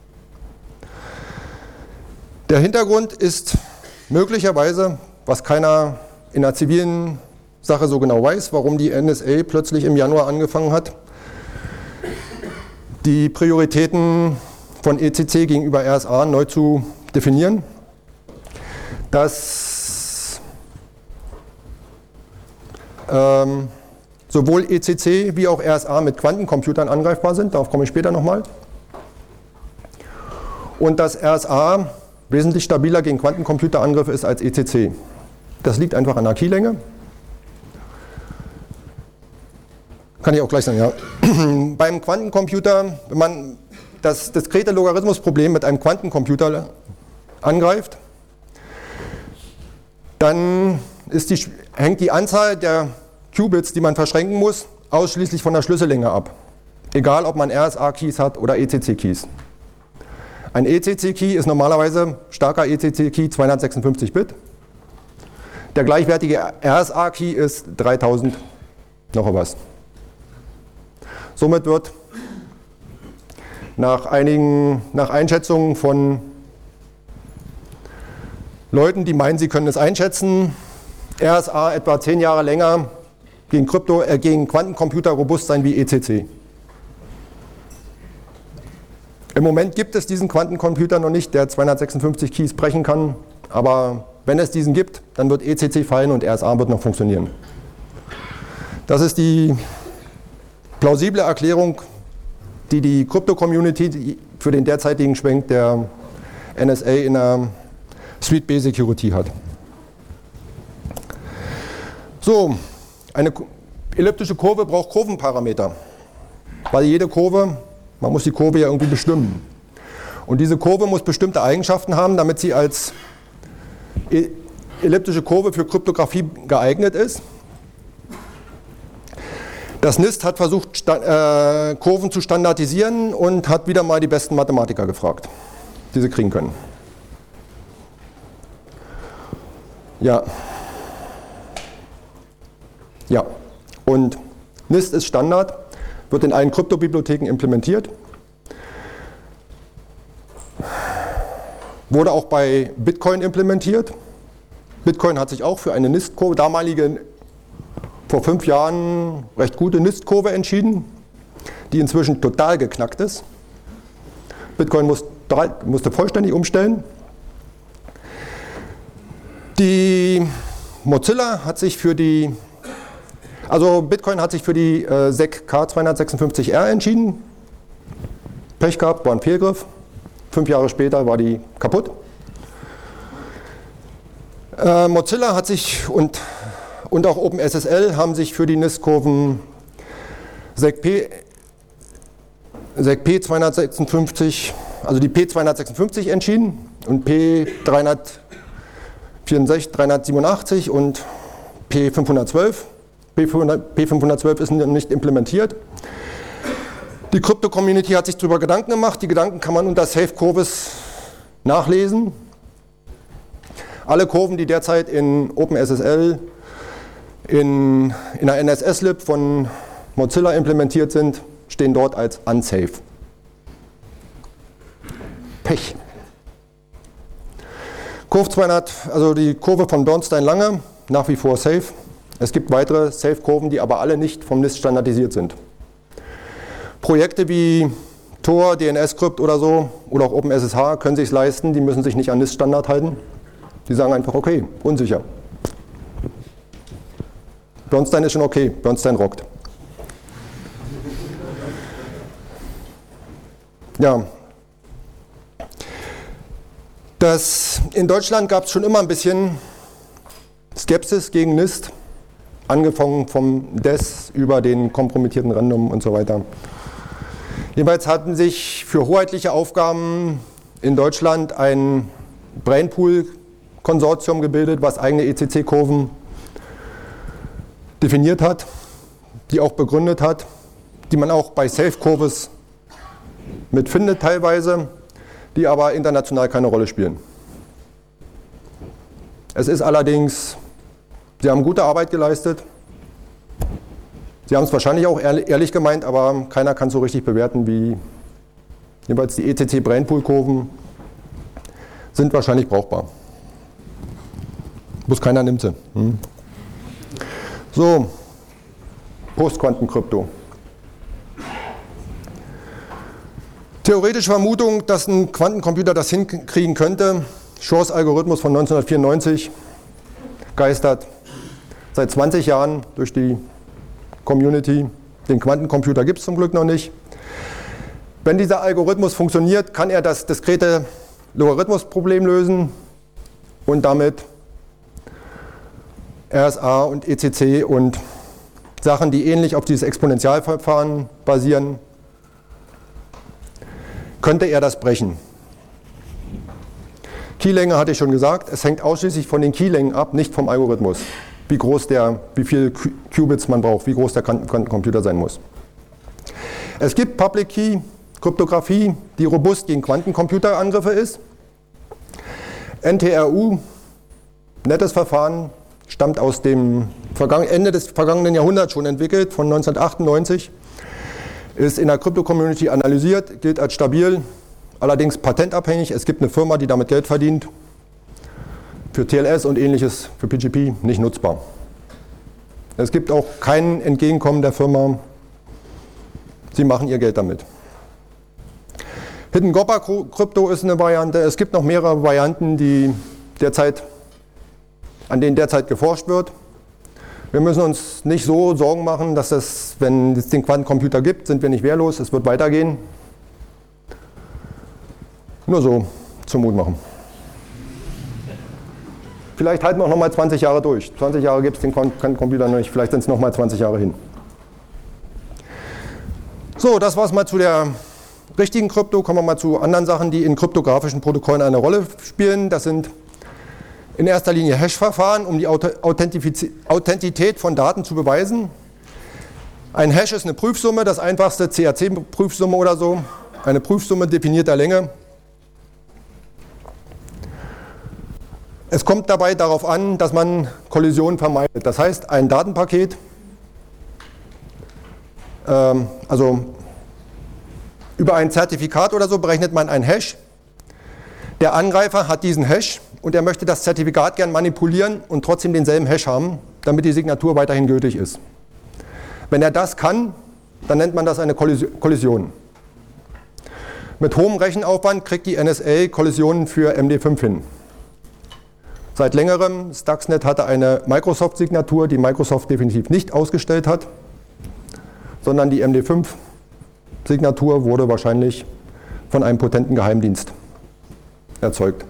Der Hintergrund ist möglicherweise, was keiner in der zivilen Sache so genau weiß, warum die N S A plötzlich im Januar angefangen hat, die Prioritäten von E C C gegenüber R S A neu zu definieren. Dass ähm, sowohl E C C wie auch R S A mit Quantencomputern angreifbar sind, darauf komme ich später nochmal. Und dass R S A wesentlich stabiler gegen Quantencomputerangriffe ist als E C C. Das liegt einfach an der Keylänge. Kann ich auch gleich sagen, ja. Beim Quantencomputer, wenn man das diskrete Logarithmusproblem mit einem Quantencomputer angreift, dann ist die, hängt die Anzahl der Qubits, die man verschränken muss, ausschließlich von der Schlüssellänge ab. Egal, ob man R S A-Keys hat oder E C C-Keys. Ein E C C-Key ist normalerweise starker E C C-Key zweihundertsechsundfünfzig Bit. Der gleichwertige R S A-Key ist dreitausend noch was. Somit wird nach einigen, nach Einschätzungen von Leuten, die meinen, sie können es einschätzen, R S A etwa zehn Jahre länger gegen, Krypto, äh, gegen Quantencomputer robust sein wie E C C. Im Moment gibt es diesen Quantencomputer noch nicht, der zweihundertsechsundfünfzig Keys brechen kann, aber wenn es diesen gibt, dann wird E C C fallen und R S A wird noch funktionieren. Das ist die plausible Erklärung, die die Krypto-Community für den derzeitigen Schwenk der N S A in der Suite B Security hat. So, eine elliptische Kurve braucht Kurvenparameter, weil jede Kurve, man muss die Kurve ja irgendwie bestimmen. Und diese Kurve muss bestimmte Eigenschaften haben, damit sie als elliptische Kurve für Kryptographie geeignet ist. Das NIST hat versucht, äh, Kurven zu standardisieren und hat wieder mal die besten Mathematiker gefragt, die sie kriegen können. Ja. Ja. Und NIST ist Standard, wird in allen Kryptobibliotheken implementiert. wurde auch bei Bitcoin implementiert. Bitcoin hat sich auch für eine NIST-Kurve, damalige, vor fünf Jahren recht gute NIST-Kurve entschieden, die inzwischen total geknackt ist. Bitcoin muss, musste vollständig umstellen. Die Mozilla hat sich für die, also Bitcoin hat sich für die äh, S E C K zweihundertsechsundfünfzig R entschieden. Pech gehabt, war ein Fehlgriff. Fünf Jahre später war die kaputt. Äh, Mozilla hat sich und, und auch OpenSSL haben sich für die NIST-Kurven S E C P, S E C P zweihundertsechsundfünfzig, also die P zweihundertsechsundfünfzig entschieden und P dreihundertvierundsechzig, dreihundertsiebenundachtzig und P fünfhundertzwölf. P fünfhundertzwölf ist nicht implementiert. Die Krypto-Community hat sich darüber Gedanken gemacht. Die Gedanken kann man unter Safe Kurves nachlesen. Alle Kurven, die derzeit in OpenSSL, in, in der N S S-Lib von Mozilla implementiert sind, stehen dort als unsafe. Pech. Kurve zweihundert, also die Kurve von Bernstein-Lange, nach wie vor safe. Es gibt weitere Safe-Kurven, die aber alle nicht vom NIST standardisiert sind. Projekte wie Tor, D N S-Crypt oder so oder auch OpenSSH können sich leisten, die müssen sich nicht an NIST-Standard halten. Die sagen einfach, okay, unsicher. Bernstein ist schon okay, Bernstein rockt. Ja. Das, in Deutschland gab es schon immer ein bisschen Skepsis gegen NIST, angefangen vom D E S über den kompromittierten Random und so weiter. Jedenfalls hatten sich für hoheitliche Aufgaben in Deutschland ein Brainpool-Konsortium gebildet, was eigene E C C-Kurven definiert hat, die auch begründet hat, die man auch bei Safe-Kurves mitfindet teilweise, die aber international keine Rolle spielen. Es ist allerdings, sie haben gute Arbeit geleistet, sie haben es wahrscheinlich auch ehrlich gemeint, aber keiner kann so richtig bewerten, wie jeweils die E C C-Brainpool-Kurven sind wahrscheinlich brauchbar. Bloß keiner nimmt sie. Hm. So, Postquantenkrypto. Theoretische Vermutung, dass ein Quantencomputer das hinkriegen könnte. Shors Algorithmus von neunzehnhundertvierundneunzig geistert seit zwanzig Jahren durch die Community. Den Quantencomputer gibt es zum Glück noch nicht. Wenn dieser Algorithmus funktioniert, kann er das diskrete Logarithmusproblem lösen und damit R S A und E C C und Sachen, die ähnlich auf dieses Exponentialverfahren basieren, könnte er das brechen. Keylänge hatte ich schon gesagt, es hängt ausschließlich von den Keylängen ab, nicht vom Algorithmus, wie groß der, wie viele Qubits man braucht, wie groß der Quantencomputer sein muss. Es gibt Public Key Kryptographie, die robust gegen Quantencomputerangriffe ist. N T R U, nettes Verfahren, stammt aus dem Ende des vergangenen Jahrhunderts schon entwickelt, von neunzehnhundertachtundneunzig. Ist in der Krypto-Community analysiert, gilt als stabil, allerdings patentabhängig. Es gibt eine Firma, die damit Geld verdient. Für T L S und ähnliches, für P G P nicht nutzbar. Es gibt auch kein Entgegenkommen der Firma. Sie machen ihr Geld damit. Hidden Copper Krypto ist eine Variante. Es gibt noch mehrere Varianten, die derzeit, an denen derzeit geforscht wird. Wir müssen uns nicht so Sorgen machen, dass es, wenn es den Quantencomputer gibt, sind wir nicht wehrlos, es wird weitergehen. Nur so zum Mut machen. Vielleicht halten wir auch noch mal zwanzig Jahre durch. zwanzig Jahre gibt es den Quantencomputer noch nicht, vielleicht sind es noch mal zwanzig Jahre hin. So, das war es mal zu der richtigen Krypto. Kommen wir mal zu anderen Sachen, die in kryptografischen Protokollen eine Rolle spielen. Das sind in erster Linie Hash-Verfahren, um die Authentität von Daten zu beweisen. Ein Hash ist eine Prüfsumme, das einfachste C A C-Prüfsumme oder so. Eine Prüfsumme definierter Länge. Es kommt dabei darauf an, dass man Kollisionen vermeidet. Das heißt, ein Datenpaket, ähm, also über ein Zertifikat oder so berechnet man ein Hash. Der Angreifer hat diesen Hash und er möchte das Zertifikat gern manipulieren und trotzdem denselben Hash haben, damit die Signatur weiterhin gültig ist. Wenn er das kann, dann nennt man das eine Kollision. Mit hohem Rechenaufwand kriegt die N S A Kollisionen für M D fünf hin. Seit längerem, Stuxnet hatte eine Microsoft-Signatur, die Microsoft definitiv nicht ausgestellt hat, sondern die M D fünf Signatur wurde wahrscheinlich von einem potenten Geheimdienst erzeugt.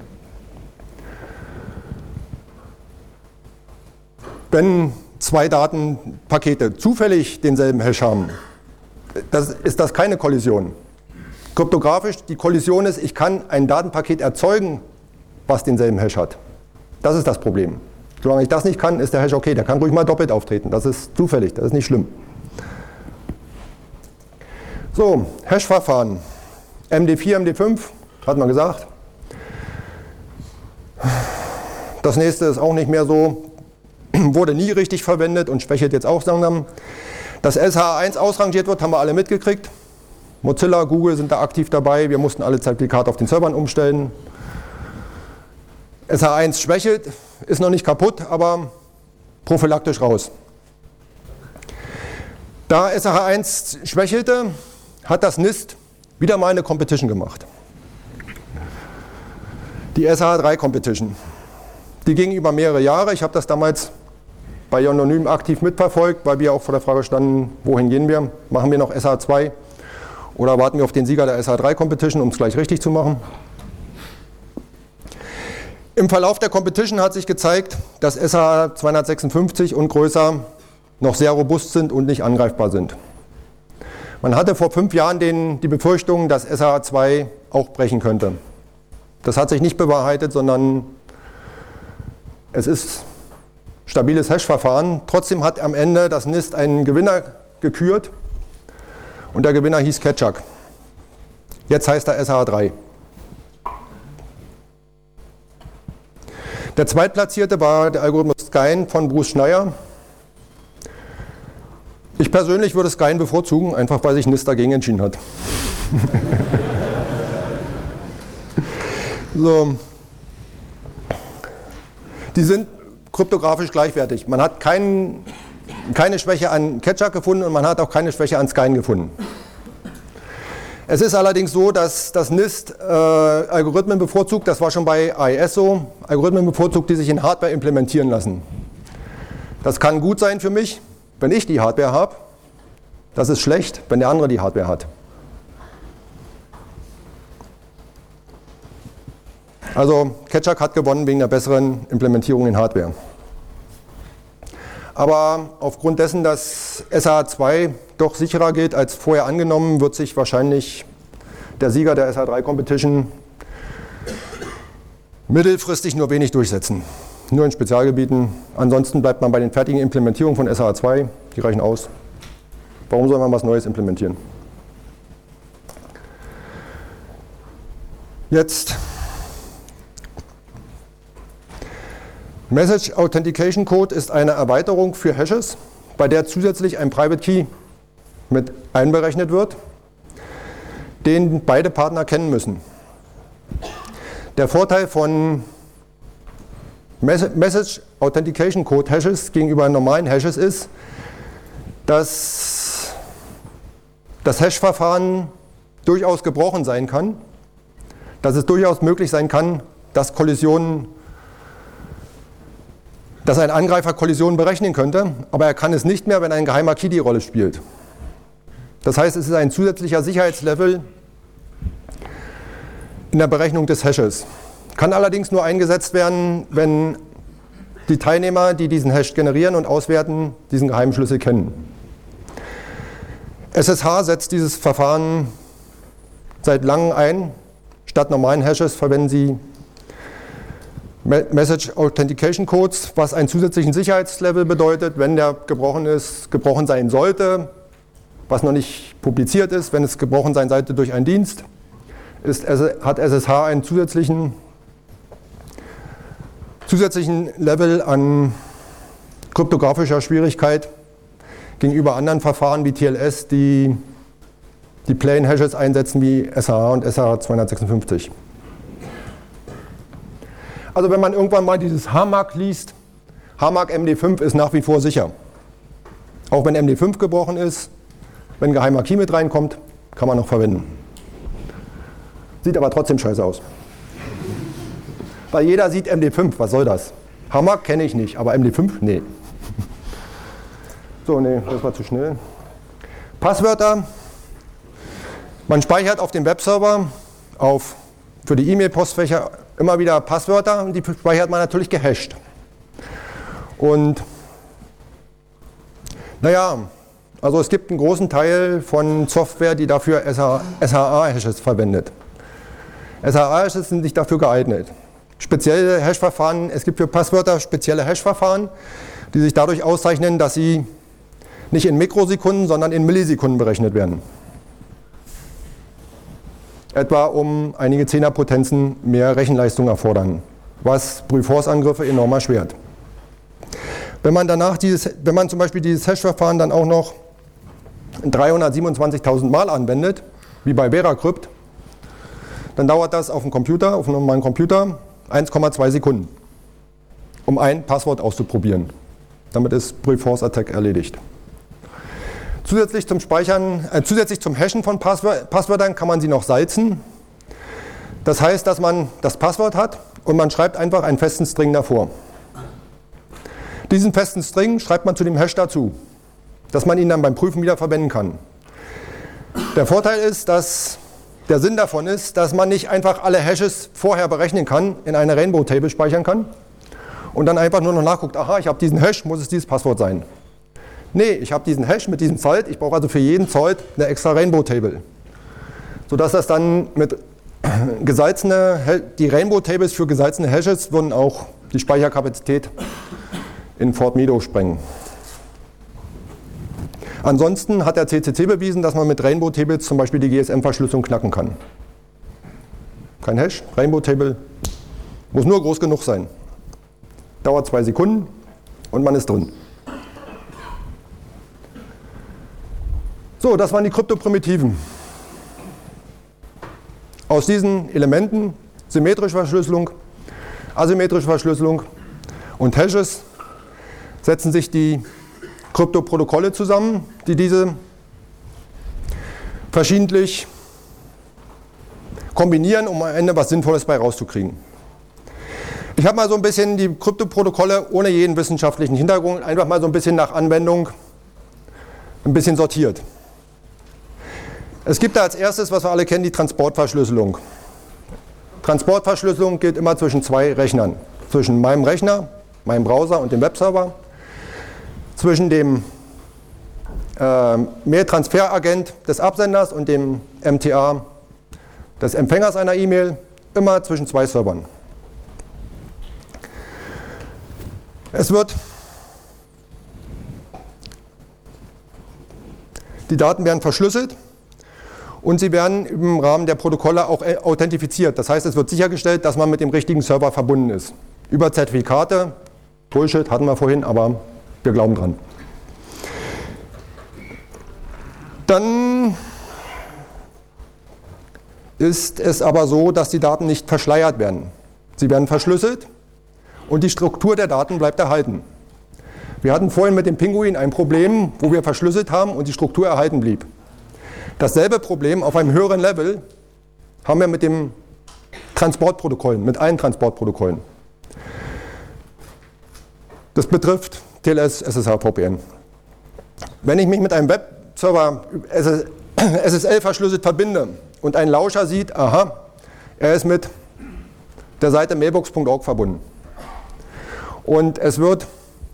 Wenn zwei Datenpakete zufällig denselben Hash haben, das, ist das keine Kollision. Kryptografisch, die Kollision ist, ich kann ein Datenpaket erzeugen, was denselben Hash hat. Das ist das Problem. Solange ich das nicht kann, ist der Hash okay, der kann ruhig mal doppelt auftreten. Das ist zufällig, das ist nicht schlimm. So, Hash-Verfahren. M D vier, M D fünf, hat man gesagt. Das nächste ist auch nicht mehr so, wurde nie richtig verwendet und schwächelt jetzt auch langsam. Dass S H A eins ausrangiert wird, haben wir alle mitgekriegt. Mozilla, Google sind da aktiv dabei. Wir mussten alle Zertifikate auf den Servern umstellen. S H A eins schwächelt, ist noch nicht kaputt, aber prophylaktisch raus. Da S H A eins schwächelte, hat das N I S T wieder mal eine Competition gemacht. Die S H A drei Competition. Die ging über mehrere Jahre. Ich habe das damals bei Iononym aktiv mitverfolgt, weil wir auch vor der Frage standen, wohin gehen wir? Machen wir noch S H A zwei oder warten wir auf den Sieger der S H A drei Competition, um es gleich richtig zu machen? Im Verlauf der Competition hat sich gezeigt, dass S H A zweihundertsechsundfünfzig und größer noch sehr robust sind und nicht angreifbar sind. Man hatte vor fünf Jahren den, die Befürchtung, dass S H A zwei auch brechen könnte. Das hat sich nicht bewahrheitet, sondern es ist stabiles Hash-Verfahren. Trotzdem hat am Ende das N I S T einen Gewinner gekürt und der Gewinner hieß Ketschak. Jetzt heißt er S H A drei. Der Zweitplatzierte war der Algorithmus Skein von Bruce Schneier. Ich persönlich würde Skein bevorzugen, einfach weil sich N I S T dagegen entschieden hat. So. Die sind kryptografisch gleichwertig. Man hat kein, keine Schwäche an Ketschak gefunden und man hat auch keine Schwäche an Skein gefunden. Es ist allerdings so, dass das N I S T äh, Algorithmen bevorzugt, das war schon bei A E S so, Algorithmen bevorzugt, die sich in Hardware implementieren lassen. Das kann gut sein für mich, wenn ich die Hardware habe. Das ist schlecht, wenn der andere die Hardware hat. Also Ketschak hat gewonnen wegen der besseren Implementierung in Hardware. Aber aufgrund dessen, dass S H A zwei doch sicherer geht als vorher angenommen, wird sich wahrscheinlich der Sieger der S H A drei Competition mittelfristig nur wenig durchsetzen. Nur in Spezialgebieten. Ansonsten bleibt man bei den fertigen Implementierungen von S H A zwei, die reichen aus. Warum soll man was Neues implementieren? Jetzt Message Authentication Code ist eine Erweiterung für Hashes, bei der zusätzlich ein Private Key mit einberechnet wird, den beide Partner kennen müssen. Der Vorteil von Message Authentication Code Hashes gegenüber normalen Hashes ist, dass das Hash-Verfahren durchaus gebrochen sein kann, dass es durchaus möglich sein kann, dass Kollisionen dass ein Angreifer Kollisionen berechnen könnte, aber er kann es nicht mehr, wenn ein geheimer Key die Rolle spielt. Das heißt, es ist ein zusätzlicher Sicherheitslevel in der Berechnung des Hashes. Kann allerdings nur eingesetzt werden, wenn die Teilnehmer, die diesen Hash generieren und auswerten, diesen geheimen Schlüssel kennen. S S H setzt dieses Verfahren seit langem ein. Statt normalen Hashes verwenden sie Message Authentication Codes, was einen zusätzlichen Sicherheitslevel bedeutet, wenn der gebrochen ist, gebrochen sein sollte, was noch nicht publiziert ist, wenn es gebrochen sein sollte durch einen Dienst, ist, hat S S H einen zusätzlichen, zusätzlichen Level an kryptografischer Schwierigkeit gegenüber anderen Verfahren wie T L S, die die Plain Hashes einsetzen wie S H A und S H A zweihundertsechsundfünfzig. Also wenn man irgendwann mal dieses H M A C liest, H M A C M D fünf ist nach wie vor sicher. Auch wenn M D fünf gebrochen ist, wenn geheimer Key mit reinkommt, kann man noch verwenden. Sieht aber trotzdem scheiße aus. Weil jeder sieht M D fünf, was soll das? H M A C kenne ich nicht, aber M D fünf, nee. So, nee, das war zu schnell. Passwörter. Man speichert auf dem Webserver auf, für die E-Mail-Postfächer immer wieder Passwörter und die speichert man natürlich gehasht. Und naja, also es gibt einen großen Teil von Software, die dafür S H A-Hashes verwendet. S H A-Hashes sind nicht dafür geeignet. Spezielle Hash-Verfahren, es gibt für Passwörter spezielle Hash-Verfahren, die sich dadurch auszeichnen, dass sie nicht in Mikrosekunden, sondern in Millisekunden berechnet werden. Etwa um einige Zehnerpotenzen mehr Rechenleistung erfordern, was Brute-Force-Angriffe enorm erschwert. Wenn man danach dieses, wenn man zum Beispiel dieses Hash-Verfahren dann auch noch dreihundertsiebenundzwanzigtausend Mal anwendet, wie bei Veracrypt, dann dauert das auf dem Computer, auf einem normalen Computer, eins Komma zwei Sekunden, um ein Passwort auszuprobieren. Damit ist Brute-Force-Attack erledigt. Zusätzlich zum Speichern, äh, zusätzlich zum Hashen von Passwör- Passwörtern kann man sie noch salzen. Das heißt, dass man das Passwort hat und man schreibt einfach einen festen String davor. Diesen festen String schreibt man zu dem Hash dazu, dass man ihn dann beim Prüfen wieder verwenden kann. Der Vorteil ist, dass der Sinn davon ist, dass man nicht einfach alle Hashes vorher berechnen kann, in eine Rainbow-Table speichern kann und dann einfach nur noch nachguckt, aha, ich habe diesen Hash, muss es dieses Passwort sein. Nee, ich habe diesen Hash mit diesem Zolt, ich brauche also für jeden Zolt eine extra Rainbow-Table. Sodass das dann mit gesalzene, die Rainbow-Tables für gesalzene Hashes würden auch die Speicherkapazität in Fort Meadow sprengen. Ansonsten hat der C C C bewiesen, dass man mit Rainbow-Tables zum Beispiel die G S M-Verschlüsselung knacken kann. Kein Hash, Rainbow-Table, muss nur groß genug sein. Dauert zwei Sekunden und man ist drin. So, das waren die Kryptoprimitiven. Aus diesen Elementen, symmetrische Verschlüsselung, asymmetrische Verschlüsselung und Hashes, setzen sich die Kryptoprotokolle zusammen, die diese verschiedentlich kombinieren, um am Ende was Sinnvolles bei rauszukriegen. Ich habe mal so ein bisschen die Kryptoprotokolle ohne jeden wissenschaftlichen Hintergrund, einfach mal so ein bisschen nach Anwendung ein bisschen sortiert. Es gibt da als erstes, was wir alle kennen, die Transportverschlüsselung. Transportverschlüsselung gilt immer zwischen zwei Rechnern. Zwischen meinem Rechner, meinem Browser und dem Webserver. Zwischen dem äh, Mail-Transferagent des Absenders und dem M T A des Empfängers einer E-Mail. Immer zwischen zwei Servern. Es wird, die Daten werden verschlüsselt. Und sie werden im Rahmen der Protokolle auch authentifiziert. Das heißt, es wird sichergestellt, dass man mit dem richtigen Server verbunden ist. Über Zertifikate, Bullshit hatten wir vorhin, aber wir glauben dran. Dann ist es aber so, dass die Daten nicht verschleiert werden. Sie werden verschlüsselt und die Struktur der Daten bleibt erhalten. Wir hatten vorhin mit dem Pinguin ein Problem, wo wir verschlüsselt haben und die Struktur erhalten blieb. Dasselbe Problem auf einem höheren Level haben wir mit den Transportprotokollen, mit allen Transportprotokollen. Das betrifft T L S, S S H, V P N. Wenn ich mich mit einem Webserver S S L verschlüsselt verbinde und ein Lauscher sieht, aha, er ist mit der Seite mailbox punkt org verbunden. Und es wird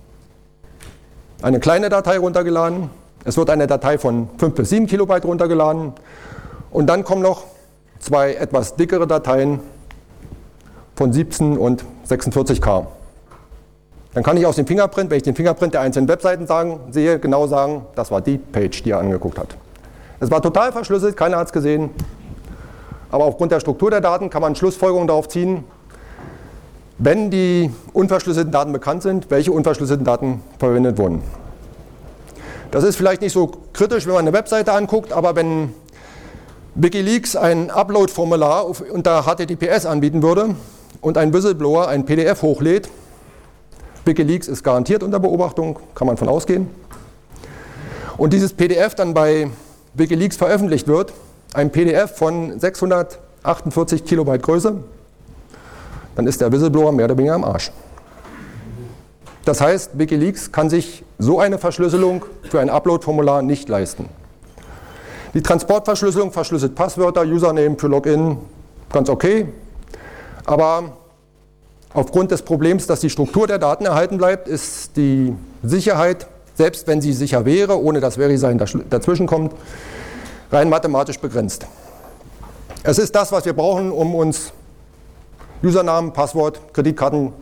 eine kleine Datei runtergeladen. Es wird eine Datei von fünf bis sieben Kilobyte runtergeladen und dann kommen noch zwei etwas dickere Dateien von siebzehn und sechsundvierzig K. Dann kann ich aus dem Fingerprint, wenn ich den Fingerprint der einzelnen Webseiten sagen, sehe, genau sagen, das war die Page, die er angeguckt hat. Es war total verschlüsselt, keiner hat es gesehen, aber aufgrund der Struktur der Daten kann man Schlussfolgerungen darauf ziehen, wenn die unverschlüsselten Daten bekannt sind, welche unverschlüsselten Daten verwendet wurden. Das ist vielleicht nicht so kritisch, wenn man eine Webseite anguckt, aber wenn WikiLeaks ein Upload-Formular unter H T T P S anbieten würde und ein Whistleblower ein P D F hochlädt, WikiLeaks ist garantiert unter Beobachtung, kann man von ausgehen, und dieses P D F dann bei WikiLeaks veröffentlicht wird, ein P D F von sechshundertachtundvierzig Kilobyte Größe, dann ist der Whistleblower mehr oder weniger am Arsch. Das heißt, WikiLeaks kann sich so eine Verschlüsselung für ein Upload-Formular nicht leisten. Die Transportverschlüsselung verschlüsselt Passwörter, Username für Login, ganz okay, aber aufgrund des Problems, dass die Struktur der Daten erhalten bleibt, ist die Sicherheit, selbst wenn sie sicher wäre, ohne dass VeriSign dazwischen kommt, rein mathematisch begrenzt. Es ist das, was wir brauchen, um uns Usernamen, Passwort, Kreditkarten,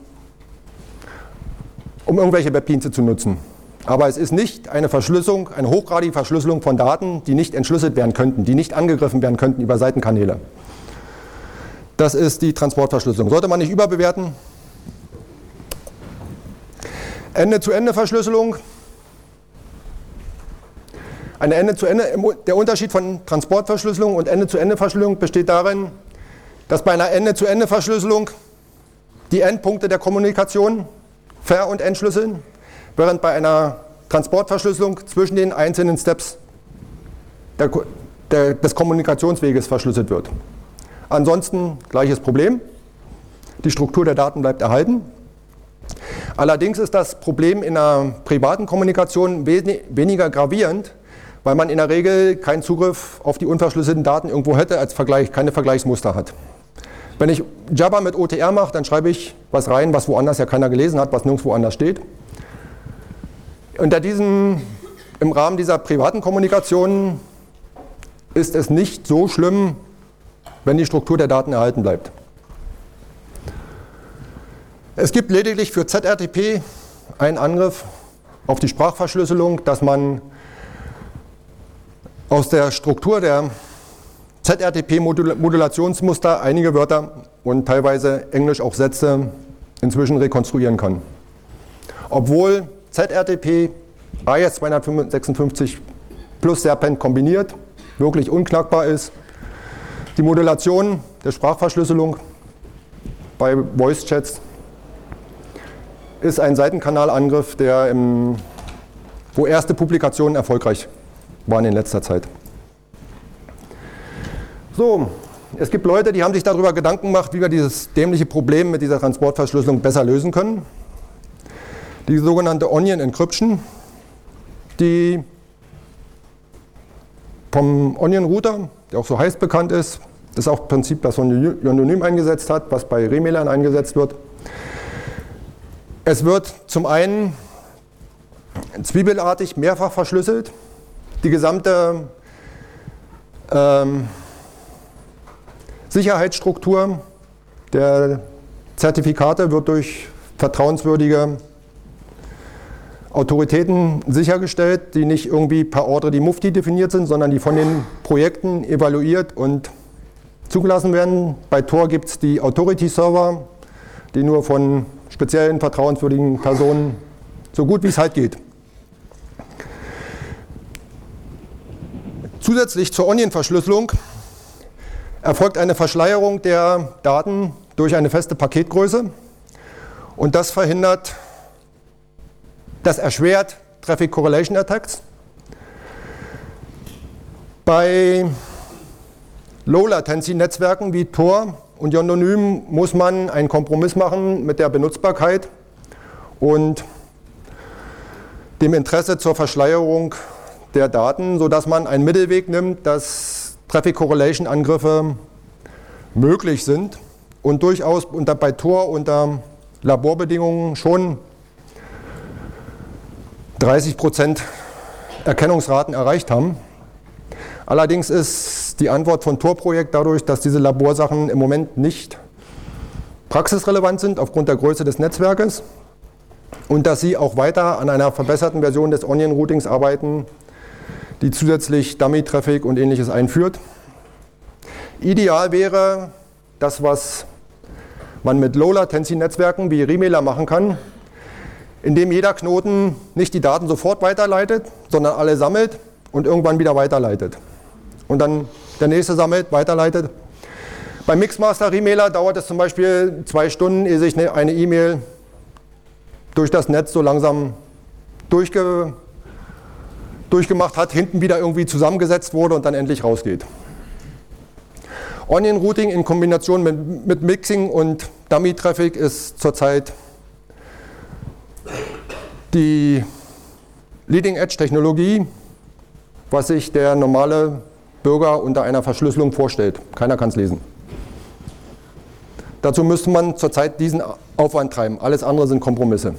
um irgendwelche Webdienste zu nutzen. Aber es ist nicht eine Verschlüsselung, eine hochgradige Verschlüsselung von Daten, die nicht entschlüsselt werden könnten, die nicht angegriffen werden könnten über Seitenkanäle. Das ist die Transportverschlüsselung. Sollte man nicht überbewerten. Ende-zu-Ende-Verschlüsselung. Eine Ende-zu-Ende, der Unterschied von Transportverschlüsselung und Ende-zu-Ende-Verschlüsselung besteht darin, dass bei einer Ende-zu-Ende-Verschlüsselung die Endpunkte der Kommunikation ver- und entschlüsseln, während bei einer Transportverschlüsselung zwischen den einzelnen Steps der, der, des Kommunikationsweges verschlüsselt wird. Ansonsten gleiches Problem, die Struktur der Daten bleibt erhalten. Allerdings ist das Problem in einer privaten Kommunikation we- weniger gravierend, weil man in der Regel keinen Zugriff auf die unverschlüsselten Daten irgendwo hätte, als Vergleich, keine Vergleichsmuster hat. Wenn ich Jabber mit O T R mache, dann schreibe ich was rein, was woanders ja keiner gelesen hat, was nirgendwo anders steht. Unter diesem, im Rahmen dieser privaten Kommunikation ist es nicht so schlimm, wenn die Struktur der Daten erhalten bleibt. Es gibt lediglich für Z R T P einen Angriff auf die Sprachverschlüsselung, dass man aus der Struktur der Z R T P-Modulationsmuster einige Wörter und teilweise Englisch auch Sätze inzwischen rekonstruieren kann. Obwohl Z R T P A E S zweihundertsechsundfünfzig plus Serpent kombiniert wirklich unknackbar ist. Die Modulation der Sprachverschlüsselung bei Voice-Chats ist ein Seitenkanalangriff, der im, wo erste Publikationen erfolgreich waren in letzter Zeit. So, es gibt Leute, die haben sich darüber Gedanken gemacht, wie wir dieses dämliche Problem mit dieser Transportverschlüsselung besser lösen können. Die sogenannte Onion Encryption, die vom Onion Router, der auch so heiß bekannt ist, das ist auch ein Prinzip, das Yononym eingesetzt hat, was bei Remailern eingesetzt wird. Es wird zum einen zwiebelartig mehrfach verschlüsselt. Die gesamte ähm, Sicherheitsstruktur der Zertifikate wird durch vertrauenswürdige Autoritäten sichergestellt, die nicht irgendwie per Ordre die Mufti definiert sind, sondern die von den Projekten evaluiert und zugelassen werden. Bei Tor gibt es die Authority-Server, die nur von speziellen vertrauenswürdigen Personen so gut wie es halt geht. Zusätzlich zur Onion-Verschlüsselung erfolgt eine Verschleierung der Daten durch eine feste Paketgröße und das verhindert, das erschwert Traffic Correlation Attacks. Bei Low-Latency-Netzwerken wie Tor und Yononym muss man einen Kompromiss machen mit der Benutzbarkeit und dem Interesse zur Verschleierung der Daten, sodass man einen Mittelweg nimmt, dass Traffic Correlation Angriffe möglich sind und durchaus unter, bei Tor unter Laborbedingungen schon dreißig Prozent Erkennungsraten erreicht haben. Allerdings ist die Antwort von Tor-Projekt dadurch, dass diese Laborsachen im Moment nicht praxisrelevant sind aufgrund der Größe des Netzwerkes und dass sie auch weiter an einer verbesserten Version des Onion-Routings arbeiten, die zusätzlich Dummy-Traffic und Ähnliches einführt. Ideal wäre das, was man mit Low-Latency-Netzwerken wie Remailer machen kann, indem jeder Knoten nicht die Daten sofort weiterleitet, sondern alle sammelt und irgendwann wieder weiterleitet. Und dann der nächste sammelt, weiterleitet. Beim Mixmaster Remailer dauert es zum Beispiel zwei Stunden, ehe sich eine E-Mail durch das Netz so langsam durchge, durchgemacht hat, hinten wieder irgendwie zusammengesetzt wurde und dann endlich rausgeht. Onion Routing in Kombination mit, mit Mixing und Dummy Traffic ist zurzeit die Leading Edge Technologie, was sich der normale Bürger unter einer Verschlüsselung vorstellt. Keiner kann es lesen. Dazu müsste man zurzeit diesen Aufwand treiben. Alles andere sind Kompromisse.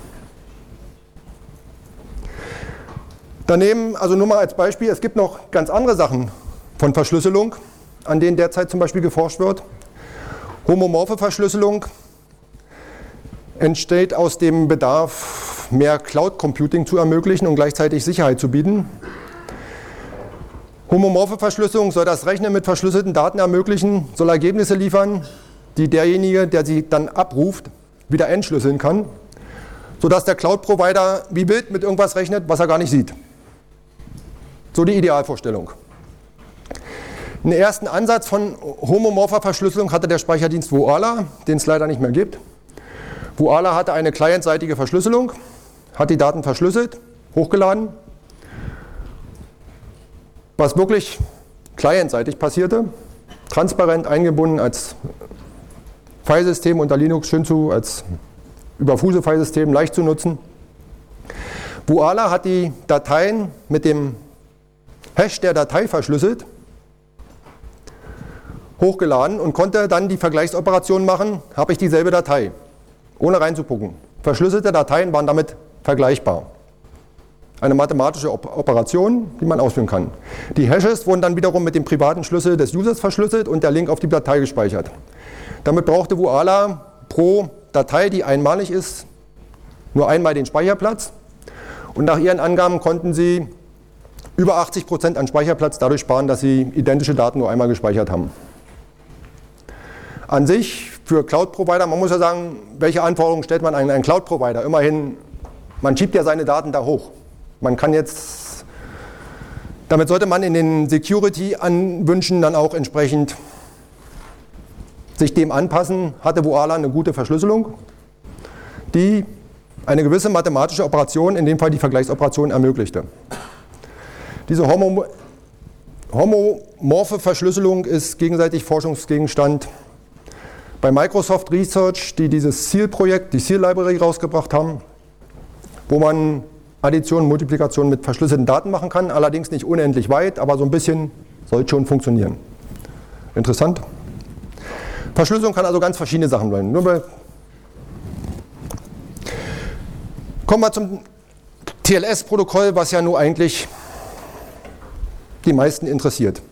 Daneben, also nur mal als Beispiel, es gibt noch ganz andere Sachen von Verschlüsselung, an denen derzeit zum Beispiel geforscht wird. Homomorphe Verschlüsselung entsteht aus dem Bedarf, mehr Cloud Computing zu ermöglichen und gleichzeitig Sicherheit zu bieten. Homomorphe Verschlüsselung soll das Rechnen mit verschlüsselten Daten ermöglichen, soll Ergebnisse liefern, die derjenige, der sie dann abruft, wieder entschlüsseln kann, sodass der Cloud-Provider wie wild mit irgendwas rechnet, was er gar nicht sieht. So die Idealvorstellung. Einen ersten Ansatz von homomorpher Verschlüsselung hatte der Speicherdienst Voala, den es leider nicht mehr gibt. Voala hatte eine clientseitige Verschlüsselung, hat die Daten verschlüsselt, hochgeladen. Was wirklich clientseitig passierte, transparent eingebunden als Filesystem unter Linux, Shinzu als überfuse Filesystem, leicht zu nutzen. Voala hat die Dateien mit dem Hash der Datei verschlüsselt, hochgeladen und konnte dann die Vergleichsoperation machen, habe ich dieselbe Datei, ohne reinzugucken. Verschlüsselte Dateien waren damit vergleichbar. Eine mathematische Operation, die man ausführen kann. Die Hashes wurden dann wiederum mit dem privaten Schlüssel des Users verschlüsselt und der Link auf die Datei gespeichert. Damit brauchte Voala pro Datei, die einmalig ist, nur einmal den Speicherplatz. Und nach ihren Angaben konnten sie über achtzig Prozent an Speicherplatz dadurch sparen, dass sie identische Daten nur einmal gespeichert haben. An sich für Cloud-Provider, man muss ja sagen, welche Anforderungen stellt man an einen Cloud-Provider? Immerhin, man schiebt ja seine Daten da hoch. Man kann jetzt, damit sollte man in den Security-Anwünschen dann auch entsprechend sich dem anpassen. Hatte Voala eine gute Verschlüsselung, die eine gewisse mathematische Operation, in dem Fall die Vergleichsoperation, ermöglichte. Diese Homo, homomorphe Verschlüsselung ist gegenseitig Forschungsgegenstand bei Microsoft Research, die dieses SEAL-Projekt, die SEAL-Library rausgebracht haben, wo man Addition und Multiplikation mit verschlüsselten Daten machen kann, allerdings nicht unendlich weit, aber so ein bisschen soll schon funktionieren. Interessant. Verschlüsselung kann also ganz verschiedene Sachen sein. Nur bei Kommen wir zum T L S-Protokoll, was ja nur eigentlich die meisten interessiert.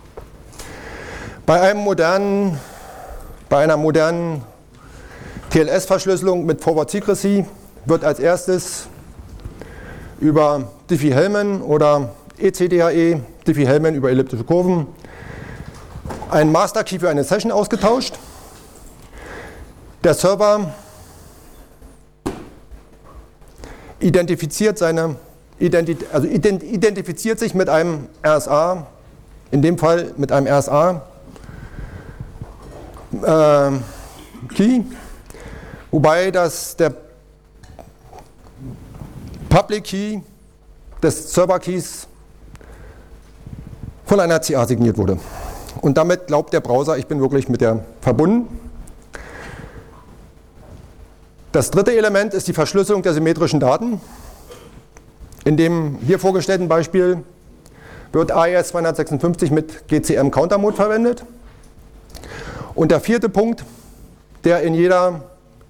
Bei einem modernen, bei einer modernen T L S-Verschlüsselung mit Forward Secrecy wird als erstes über Diffie-Hellman oder E C D H E, Diffie-Hellman über elliptische Kurven, ein Master Key für eine Session ausgetauscht. Der Server identifiziert seine Identität, also identifiziert sich mit einem R S A, in dem Fall mit einem R S A äh, Key, wobei das der Public Key des Server Keys von einer C A signiert wurde. Und damit glaubt der Browser, ich bin wirklich mit der verbunden. Das dritte Element ist die Verschlüsselung der symmetrischen Daten. In dem hier vorgestellten Beispiel wird A E S zweihundertsechsundfünfzig mit G C M Counter Mode verwendet. Und der vierte Punkt, der in jeder,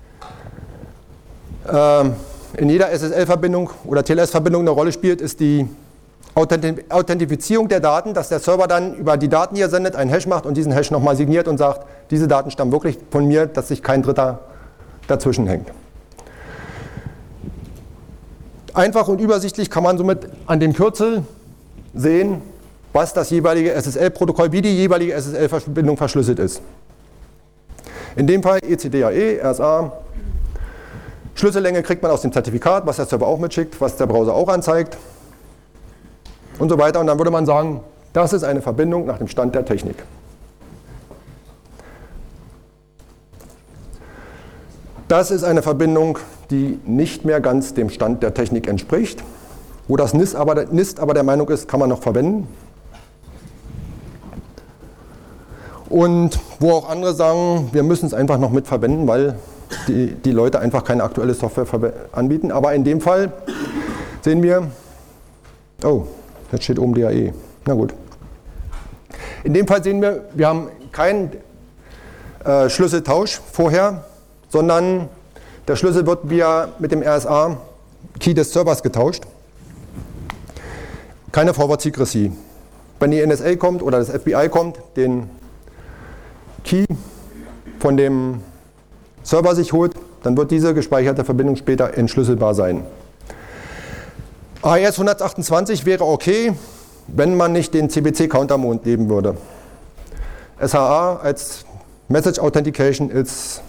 äh, in jeder S S L-Verbindung oder T L S-Verbindung eine Rolle spielt, ist die Authentifizierung der Daten, dass der Server dann über die Daten, die er sendet, einen Hash macht und diesen Hash nochmal signiert und sagt, diese Daten stammen wirklich von mir, dass sich kein Dritter dazwischen hängt. Einfach und übersichtlich kann man somit an dem Kürzel sehen, was das jeweilige S S L-Protokoll, wie die jeweilige S S L-Verbindung verschlüsselt ist. In dem Fall E C D H E, R S A. Schlüssellänge kriegt man aus dem Zertifikat, was der Server auch mitschickt, was der Browser auch anzeigt und so weiter. Und dann würde man sagen, das ist eine Verbindung nach dem Stand der Technik. Das ist eine Verbindung, die nicht mehr ganz dem Stand der Technik entspricht. Wo das NIST aber, NIST aber der Meinung ist, kann man noch verwenden. Und wo auch andere sagen, wir müssen es einfach noch mit verwenden, weil die, die Leute einfach keine aktuelle Software anbieten. Aber in dem Fall sehen wir, oh, jetzt steht oben D A E. Na gut. In dem Fall sehen wir, wir haben keinen äh, Schlüsseltausch vorher, sondern der Schlüssel wird via mit dem R S A-Key des Servers getauscht. Keine Forward Secrecy. Wenn die N S A kommt oder das F B I kommt, den Key von dem Server sich holt, dann wird diese gespeicherte Verbindung später entschlüsselbar sein. A E S hundertachtundzwanzig wäre okay, wenn man nicht den C B C-Counter-Mond nehmen würde. S H A als Message Authentication ist,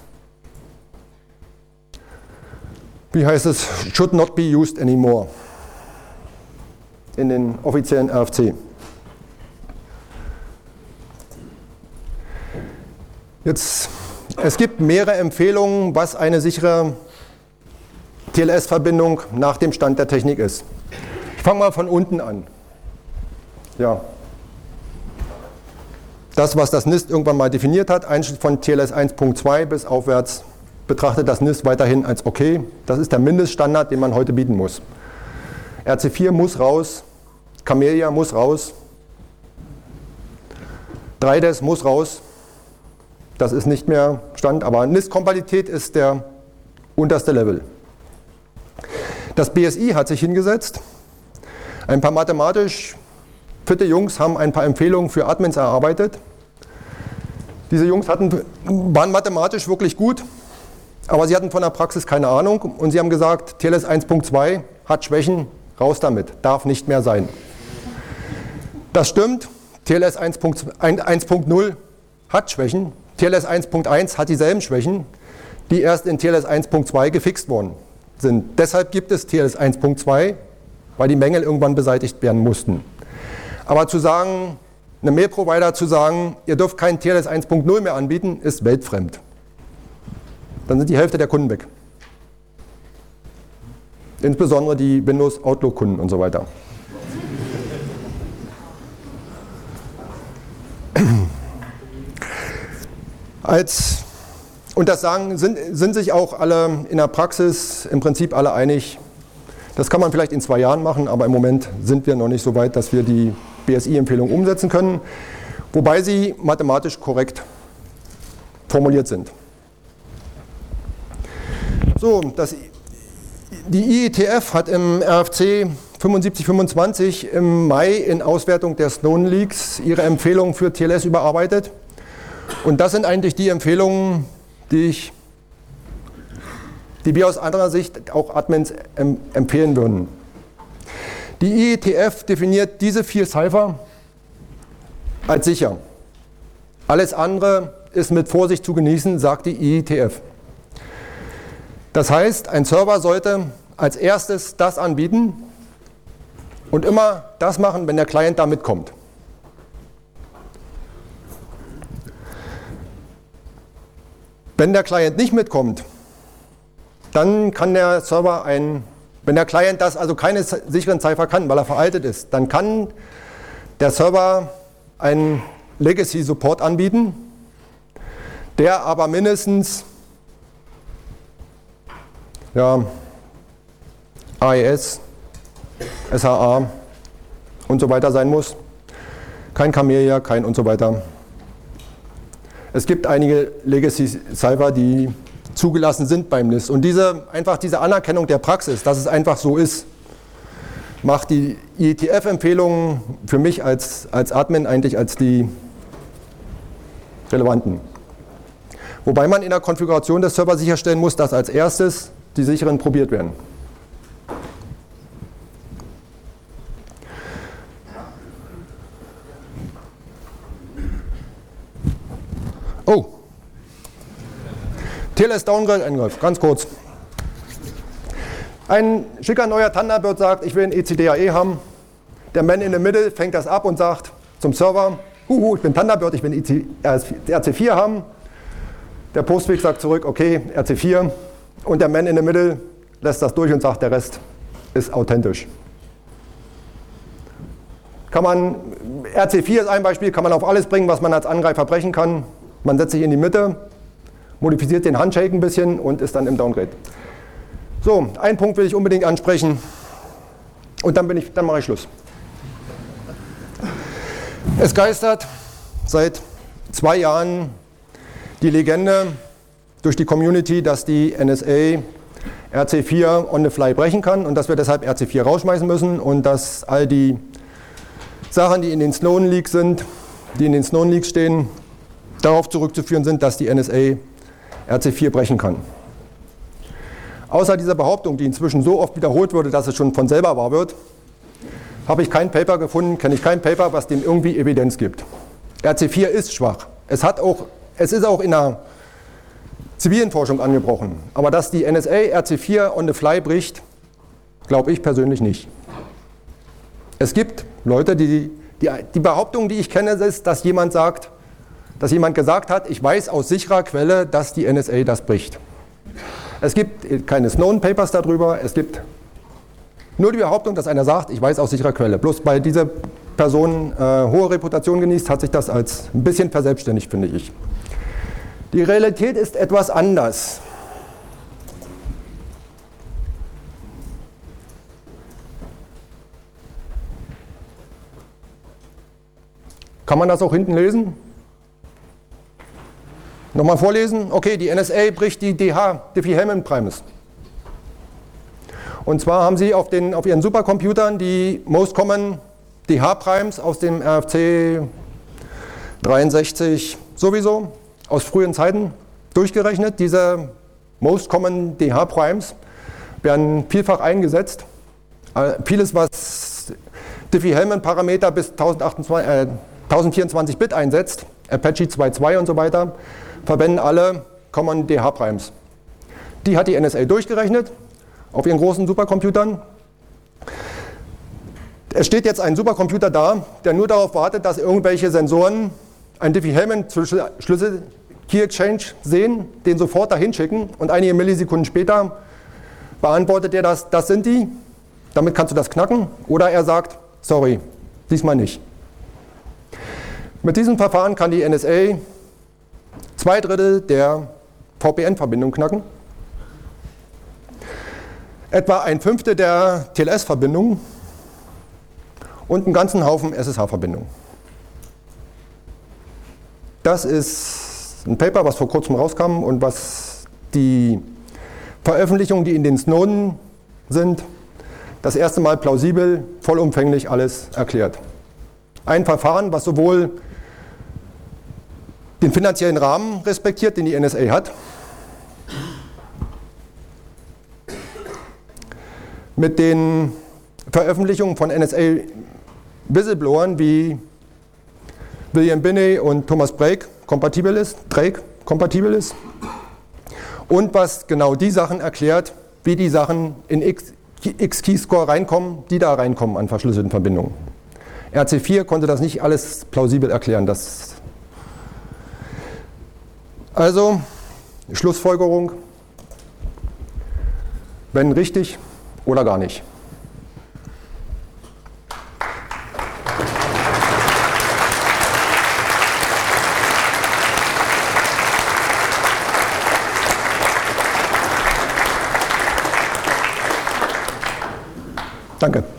wie heißt es, should not be used anymore in den offiziellen R F C. Jetzt, es gibt mehrere Empfehlungen, was eine sichere T L S-Verbindung nach dem Stand der Technik ist. Ich fange mal von unten an. Ja. Das, was das NIST irgendwann mal definiert hat, einschließlich von T L S eins Punkt zwei bis aufwärts, betrachtet das NIST weiterhin als okay. Das ist der Mindeststandard, den man heute bieten muss. R C vier muss raus, Camellia muss raus, drei D E S muss raus. Das ist nicht mehr Stand, aber NIST-Kompatibilität ist der unterste Level. Das B S I hat sich hingesetzt. Ein paar mathematisch fitte Jungs haben ein paar Empfehlungen für Admins erarbeitet. Diese Jungs hatten, waren mathematisch wirklich gut, aber sie hatten von der Praxis keine Ahnung und sie haben gesagt, T L S eins Punkt zwei hat Schwächen, raus damit, darf nicht mehr sein. Das stimmt, T L S eins Punkt null hat Schwächen. T L S eins Punkt eins hat dieselben Schwächen, die erst in T L S eins Punkt zwei gefixt worden sind. Deshalb gibt es T L S eins Punkt zwei, weil die Mängel irgendwann beseitigt werden mussten. Aber zu sagen, einem Mail-Provider zu sagen, ihr dürft keinen T L S eins Punkt null mehr anbieten, ist weltfremd. Dann sind die Hälfte der Kunden weg. Insbesondere die Windows Outlook-Kunden und so weiter. Als, und das sagen, sind, sind sich auch alle in der Praxis im Prinzip alle einig. Das kann man vielleicht in zwei Jahren machen, aber im Moment sind wir noch nicht so weit, dass wir die B S I-Empfehlung umsetzen können, wobei sie mathematisch korrekt formuliert sind. So, das, die I E T F hat im R F C fünfundsiebzig fünfundzwanzig im Mai in Auswertung der Snowden Leaks ihre Empfehlungen für T L S überarbeitet. Und das sind eigentlich die Empfehlungen, die, ich, die wir aus anderer Sicht auch Admins empfehlen würden. Die I E T F definiert diese vier Cipher als sicher. Alles andere ist mit Vorsicht zu genießen, sagt die I E T F. Das heißt, ein Server sollte als erstes das anbieten und immer das machen, wenn der Client da mitkommt. Wenn der Client nicht mitkommt, dann kann der Server ein, wenn der Client das also keine sicheren Cipher kann, weil er veraltet ist, dann kann der Server einen Legacy Support anbieten, der aber mindestens ja, A E S, S H A und so weiter sein muss. Kein Camellia, kein und so weiter. Es gibt einige Legacy-Cipher, die zugelassen sind beim NIST. Und diese, einfach diese Anerkennung der Praxis, dass es einfach so ist, macht die I E T F-Empfehlungen für mich als, als Admin eigentlich als die relevanten. Wobei man in der Konfiguration des Servers sicherstellen muss, dass als erstes die sicheren probiert werden. Oh, T L S-Downgrade-Angriff, ganz kurz. Ein schicker neuer Thunderbird sagt, ich will ein E C D A E haben. Der Man in the Middle fängt das ab und sagt zum Server, huhu, ich bin Thunderbird, ich will R C vier haben. Der Postweg sagt zurück, okay, R C vier, und der Man in the Middle lässt das durch und sagt, der Rest ist authentisch. Kann man, R C vier ist ein Beispiel, kann man auf alles bringen, was man als Angreifer brechen kann. Man setzt sich in die Mitte, modifiziert den Handshake ein bisschen und ist dann im Downgrade. So, einen Punkt will ich unbedingt ansprechen und dann, bin ich, dann mache ich Schluss. Es geistert seit zwei Jahren die Legende durch die Community, dass die N S A R C vier on the fly brechen kann und dass wir deshalb R C vier rausschmeißen müssen und dass all die Sachen, die in den Snowden Leaks sind, die in den Snowden Leaks stehen, darauf zurückzuführen sind, dass die N S A R C vier brechen kann. Außer dieser Behauptung, die inzwischen so oft wiederholt wurde, dass es schon von selber wahr wird, habe ich kein Paper gefunden, kenne ich kein Paper, was dem irgendwie Evidenz gibt. R C vier ist schwach. Es, hat auch, es ist auch in der zivilen Forschung angebrochen. Aber dass die N S A R C vier on the fly bricht, glaube ich persönlich nicht. Es gibt Leute, die, die, die Behauptung, die ich kenne, ist, dass jemand sagt, dass jemand gesagt hat, ich weiß aus sicherer Quelle, dass die N S A das bricht. Es gibt keine Snowden Papers darüber, es gibt nur die Behauptung, dass einer sagt, ich weiß aus sicherer Quelle. Bloß weil diese Person äh, hohe Reputation genießt, hat sich das als ein bisschen verselbstständigt, finde ich. Die Realität ist etwas anders. Kann man das auch hinten lesen? Nochmal vorlesen? Okay, die N S A bricht die D H, Diffie-Hellman-Primes. Und zwar haben sie auf, den, auf ihren Supercomputern die Most Common D H-Primes aus dem R F C dreiundsechzig sowieso, aus frühen Zeiten, durchgerechnet. Diese Most Common D H-Primes werden vielfach eingesetzt. Vieles, was Diffie-Hellman-Parameter bis tausendvierundzwanzig Bit einsetzt, Apache zwei Punkt zwei und so weiter, verwenden alle Common D H-Primes. Die hat die N S A durchgerechnet auf ihren großen Supercomputern. Es steht jetzt ein Supercomputer da, der nur darauf wartet, dass irgendwelche Sensoren einen Diffie-Hellman-Schlüssel Key Exchange sehen, den sofort dahin schicken und einige Millisekunden später beantwortet er das, das sind die, damit kannst du das knacken, oder er sagt, sorry, diesmal nicht. Mit diesem Verfahren kann die N S A zwei Drittel der V P N-Verbindung knacken, etwa ein Fünftel der T L S-Verbindungen und einen ganzen Haufen S S H-Verbindungen. Das ist ein Paper, was vor kurzem rauskam und was die Veröffentlichungen, die in den Snowden sind, das erste Mal plausibel, vollumfänglich alles erklärt. Ein Verfahren, was sowohl den finanziellen Rahmen respektiert, den die N S A hat, mit den Veröffentlichungen von N S A-Whistleblowern wie William Binney und Thomas Drake kompatibel ist, Drake kompatibel ist, und was genau die Sachen erklärt, wie die Sachen in X-Keyscore reinkommen, die da reinkommen an verschlüsselten Verbindungen. R C vier konnte das nicht alles plausibel erklären. Das also, Schlussfolgerung, wenn richtig oder gar nicht. Danke.